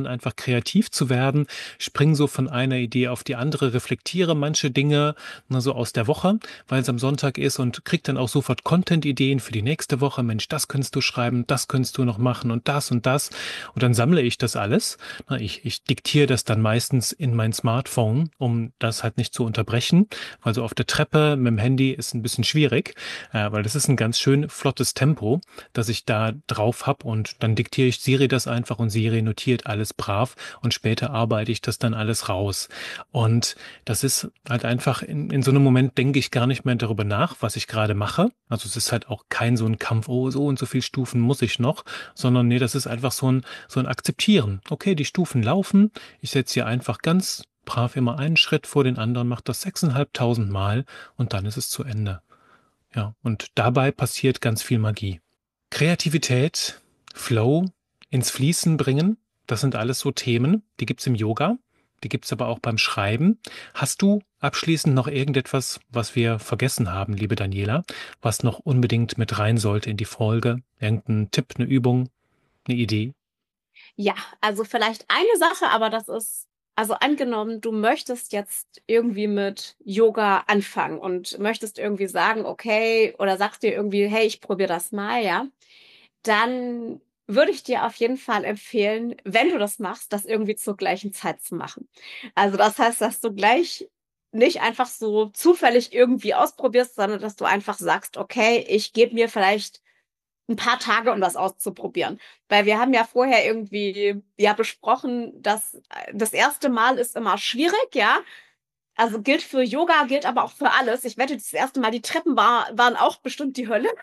an, einfach kreativ zu werden, springe so von einer Idee auf die andere, reflektiere manche Dinge, ne, so aus der Woche, weil es am Sonntag ist und kriege dann auch sofort Content-Ideen für die nächste Woche. Mensch, das könntest du schreiben, das könntest du noch machen und das und das. Und dann sammle ich das alles. Na, ich, ich diktiere das dann meistens in mein Smartphone, um das halt nicht zu unterbrechen, weil so auf der Treppe mit dem Handy ist ein bisschen schwierig, äh, weil das ist ein ganz schön flottes Tempo, das ich da drauf habe, und dann diktiere ich Siri das einfach und Siri notiert alles brav und später arbeite ich das dann alles raus. Und das ist halt einfach, in, in so einem Moment denke ich gar nicht mehr darüber nach, was ich gerade mache. Also es ist halt auch kein so ein Kampf, oh, so und so viele Stufen muss ich noch, sondern nee, das ist einfach so ein, so ein Akzeptieren. Okay, die Stufen laufen, ich setze hier einfach ganz brav immer einen Schritt vor den anderen, mache das sechstausendfünfhundert Mal und dann ist es zu Ende. Ja, und dabei passiert ganz viel Magie. Kreativität, Flow, ins Fließen bringen, das sind alles so Themen, die gibt's im Yoga, die gibt's aber auch beim Schreiben. Hast du abschließend noch irgendetwas, was wir vergessen haben, liebe Daniela, was noch unbedingt mit rein sollte in die Folge? Irgendein Tipp, eine Übung, eine Idee? Ja, also vielleicht eine Sache, aber das ist, also angenommen, du möchtest jetzt irgendwie mit Yoga anfangen und möchtest irgendwie sagen, okay, oder sagst dir irgendwie, hey, ich probiere das mal, ja, dann würde ich dir auf jeden Fall empfehlen, wenn du das machst, das irgendwie zur gleichen Zeit zu machen. Also das heißt, dass du gleich nicht einfach so zufällig irgendwie ausprobierst, sondern dass du einfach sagst, okay, ich gebe mir vielleicht ein paar Tage, um das auszuprobieren. Weil wir haben ja vorher irgendwie ja besprochen, dass das erste Mal ist immer schwierig, ja. Also gilt für Yoga, gilt aber auch für alles. Ich wette, das erste Mal, die Treppen war, waren auch bestimmt die Hölle.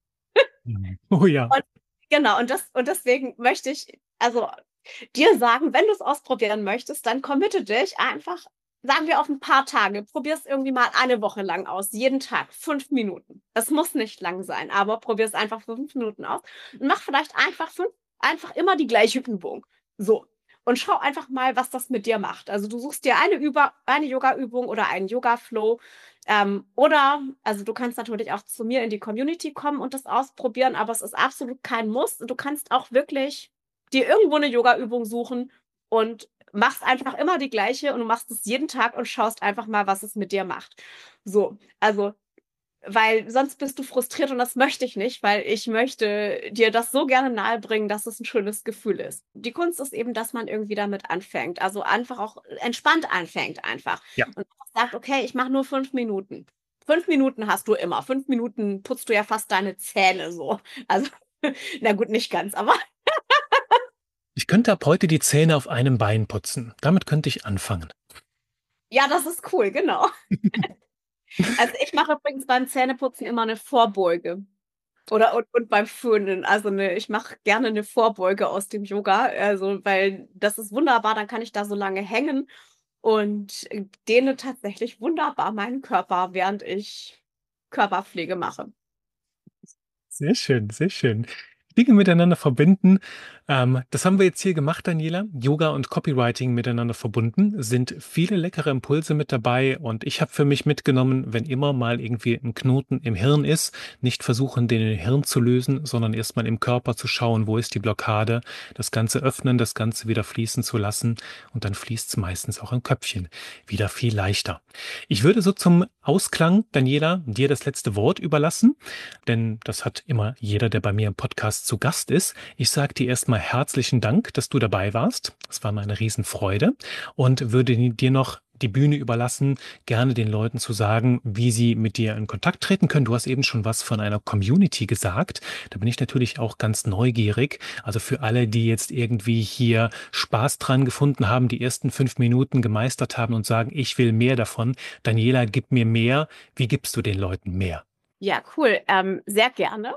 Oh ja. Und genau, und das, und deswegen möchte ich also dir sagen, wenn du es ausprobieren möchtest, dann committe dich einfach, sagen wir, auf ein paar Tage. Probier es irgendwie mal eine Woche lang aus. Jeden Tag, fünf Minuten. Es muss nicht lang sein, aber probier es einfach für fünf Minuten aus und mach vielleicht einfach fünf, einfach immer die gleiche Übung. So. Und schau einfach mal, was das mit dir macht. Also du suchst dir eine, Über eine Yoga-Übung oder einen Yoga-Flow. Ähm, oder, also du kannst natürlich auch zu mir in die Community kommen und das ausprobieren, aber es ist absolut kein Muss. Du kannst auch wirklich dir irgendwo eine Yoga-Übung suchen und machst einfach immer die gleiche und du machst es jeden Tag und schaust einfach mal, was es mit dir macht. So, also, weil sonst bist du frustriert und das möchte ich nicht, weil ich möchte dir das so gerne nahebringen, dass es ein schönes Gefühl ist. Die Kunst ist eben, dass man irgendwie damit anfängt, also einfach auch entspannt anfängt einfach Ja. und sagt, okay, ich mache nur fünf Minuten. Fünf Minuten hast du immer. Fünf Minuten putzt du ja fast deine Zähne so. Also, na gut, nicht ganz, aber Ich könnte ab heute die Zähne auf einem Bein putzen. Damit könnte ich anfangen. ja, das ist cool, genau. Also ich mache übrigens beim Zähneputzen immer eine Vorbeuge. Oder und, und beim Föhnen. Also eine, ich mache gerne eine Vorbeuge aus dem Yoga. Also, weil das ist wunderbar, dann kann ich da so lange hängen und dehne tatsächlich wunderbar meinen Körper, während ich Körperpflege mache. Sehr schön, sehr schön. Dinge miteinander verbinden. Ähm, das haben wir jetzt hier gemacht, Daniela. Yoga und Copywriting miteinander verbunden. Sind viele leckere Impulse mit dabei. Und ich habe für mich mitgenommen, wenn immer mal irgendwie ein Knoten im Hirn ist, nicht versuchen, den im Hirn zu lösen, sondern erstmal im Körper zu schauen, wo ist die Blockade, das Ganze öffnen, das Ganze wieder fließen zu lassen. Und dann fließt es meistens auch im Köpfchen wieder viel leichter. Ich würde so zum Ausklang, Daniela, dir das letzte Wort überlassen, denn das hat immer jeder, der bei mir im Podcast zu Gast ist. Ich sage dir erstmal herzlichen Dank, dass du dabei warst. Das war mir eine Riesenfreude und würde dir noch die Bühne überlassen, gerne den Leuten zu sagen, wie sie mit dir in Kontakt treten können. Du hast eben schon was von einer Community gesagt. Da bin ich natürlich auch ganz neugierig. Also für alle, die jetzt irgendwie hier Spaß dran gefunden haben, die ersten fünf Minuten gemeistert haben und sagen, ich will mehr davon. Daniela, gib mir mehr. Wie gibst du den Leuten mehr? Ja, cool. Ähm, sehr gerne.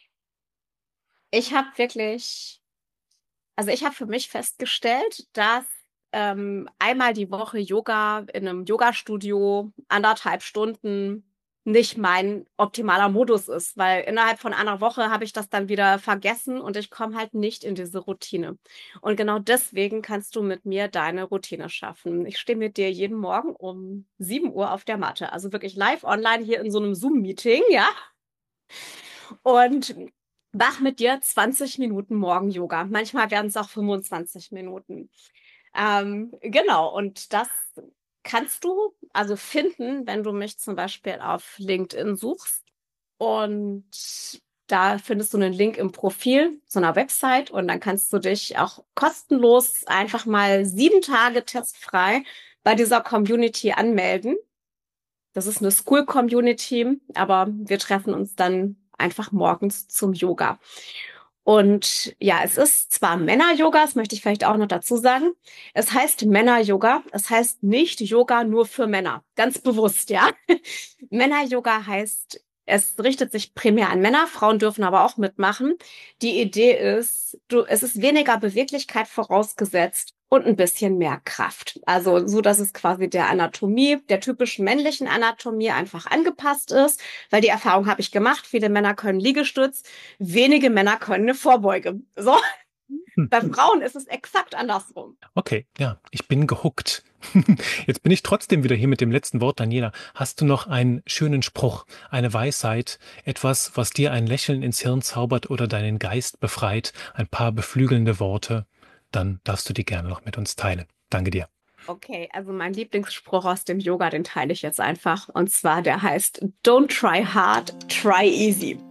Ich habe wirklich, also ich habe für mich festgestellt, dass ähm, einmal die Woche Yoga in einem Yoga-Studio, anderthalb Stunden, nicht mein optimaler Modus ist, weil innerhalb von einer Woche habe ich das dann wieder vergessen und ich komme halt nicht in diese Routine. Und genau deswegen kannst du mit mir deine Routine schaffen. Ich stehe mit dir jeden Morgen um sieben Uhr auf der Matte, also wirklich live online hier in so einem Zoom-Meeting, ja. Und mach mit dir zwanzig Minuten Morgen-Yoga. Manchmal werden es auch fünfundzwanzig Minuten. Ähm, genau, und das kannst du also finden, wenn du mich zum Beispiel auf LinkedIn suchst. Und da findest du einen Link im Profil zu einer Website und dann kannst du dich auch kostenlos einfach mal sieben Tage testfrei bei dieser Community anmelden. Das ist eine School-Community, aber wir treffen uns dann einfach morgens zum Yoga. Und ja, es ist zwar Männer-Yoga, das möchte ich vielleicht auch noch dazu sagen. Es heißt Männer-Yoga, es heißt nicht Yoga nur für Männer. Ganz bewusst, ja. Männer-Yoga heißt, es richtet sich primär an Männer, Frauen dürfen aber auch mitmachen. Die Idee ist, du, es ist weniger Beweglichkeit vorausgesetzt und ein bisschen mehr Kraft. Also so, dass es quasi der Anatomie, der typischen männlichen Anatomie einfach angepasst ist, weil die Erfahrung habe ich gemacht, viele Männer können Liegestütz, wenige Männer können eine Vorbeuge. So. Bei Frauen ist es exakt andersrum. Okay, ja, ich bin gehuckt. Jetzt bin ich trotzdem wieder hier mit dem letzten Wort, Daniela. Hast du noch einen schönen Spruch, eine Weisheit, etwas, was dir ein Lächeln ins Hirn zaubert oder deinen Geist befreit, ein paar beflügelnde Worte? Dann darfst du die gerne noch mit uns teilen. Danke dir. Okay, also mein Lieblingsspruch aus dem Yoga, den teile ich jetzt einfach. Und zwar, der heißt, Don't try hard, try easy.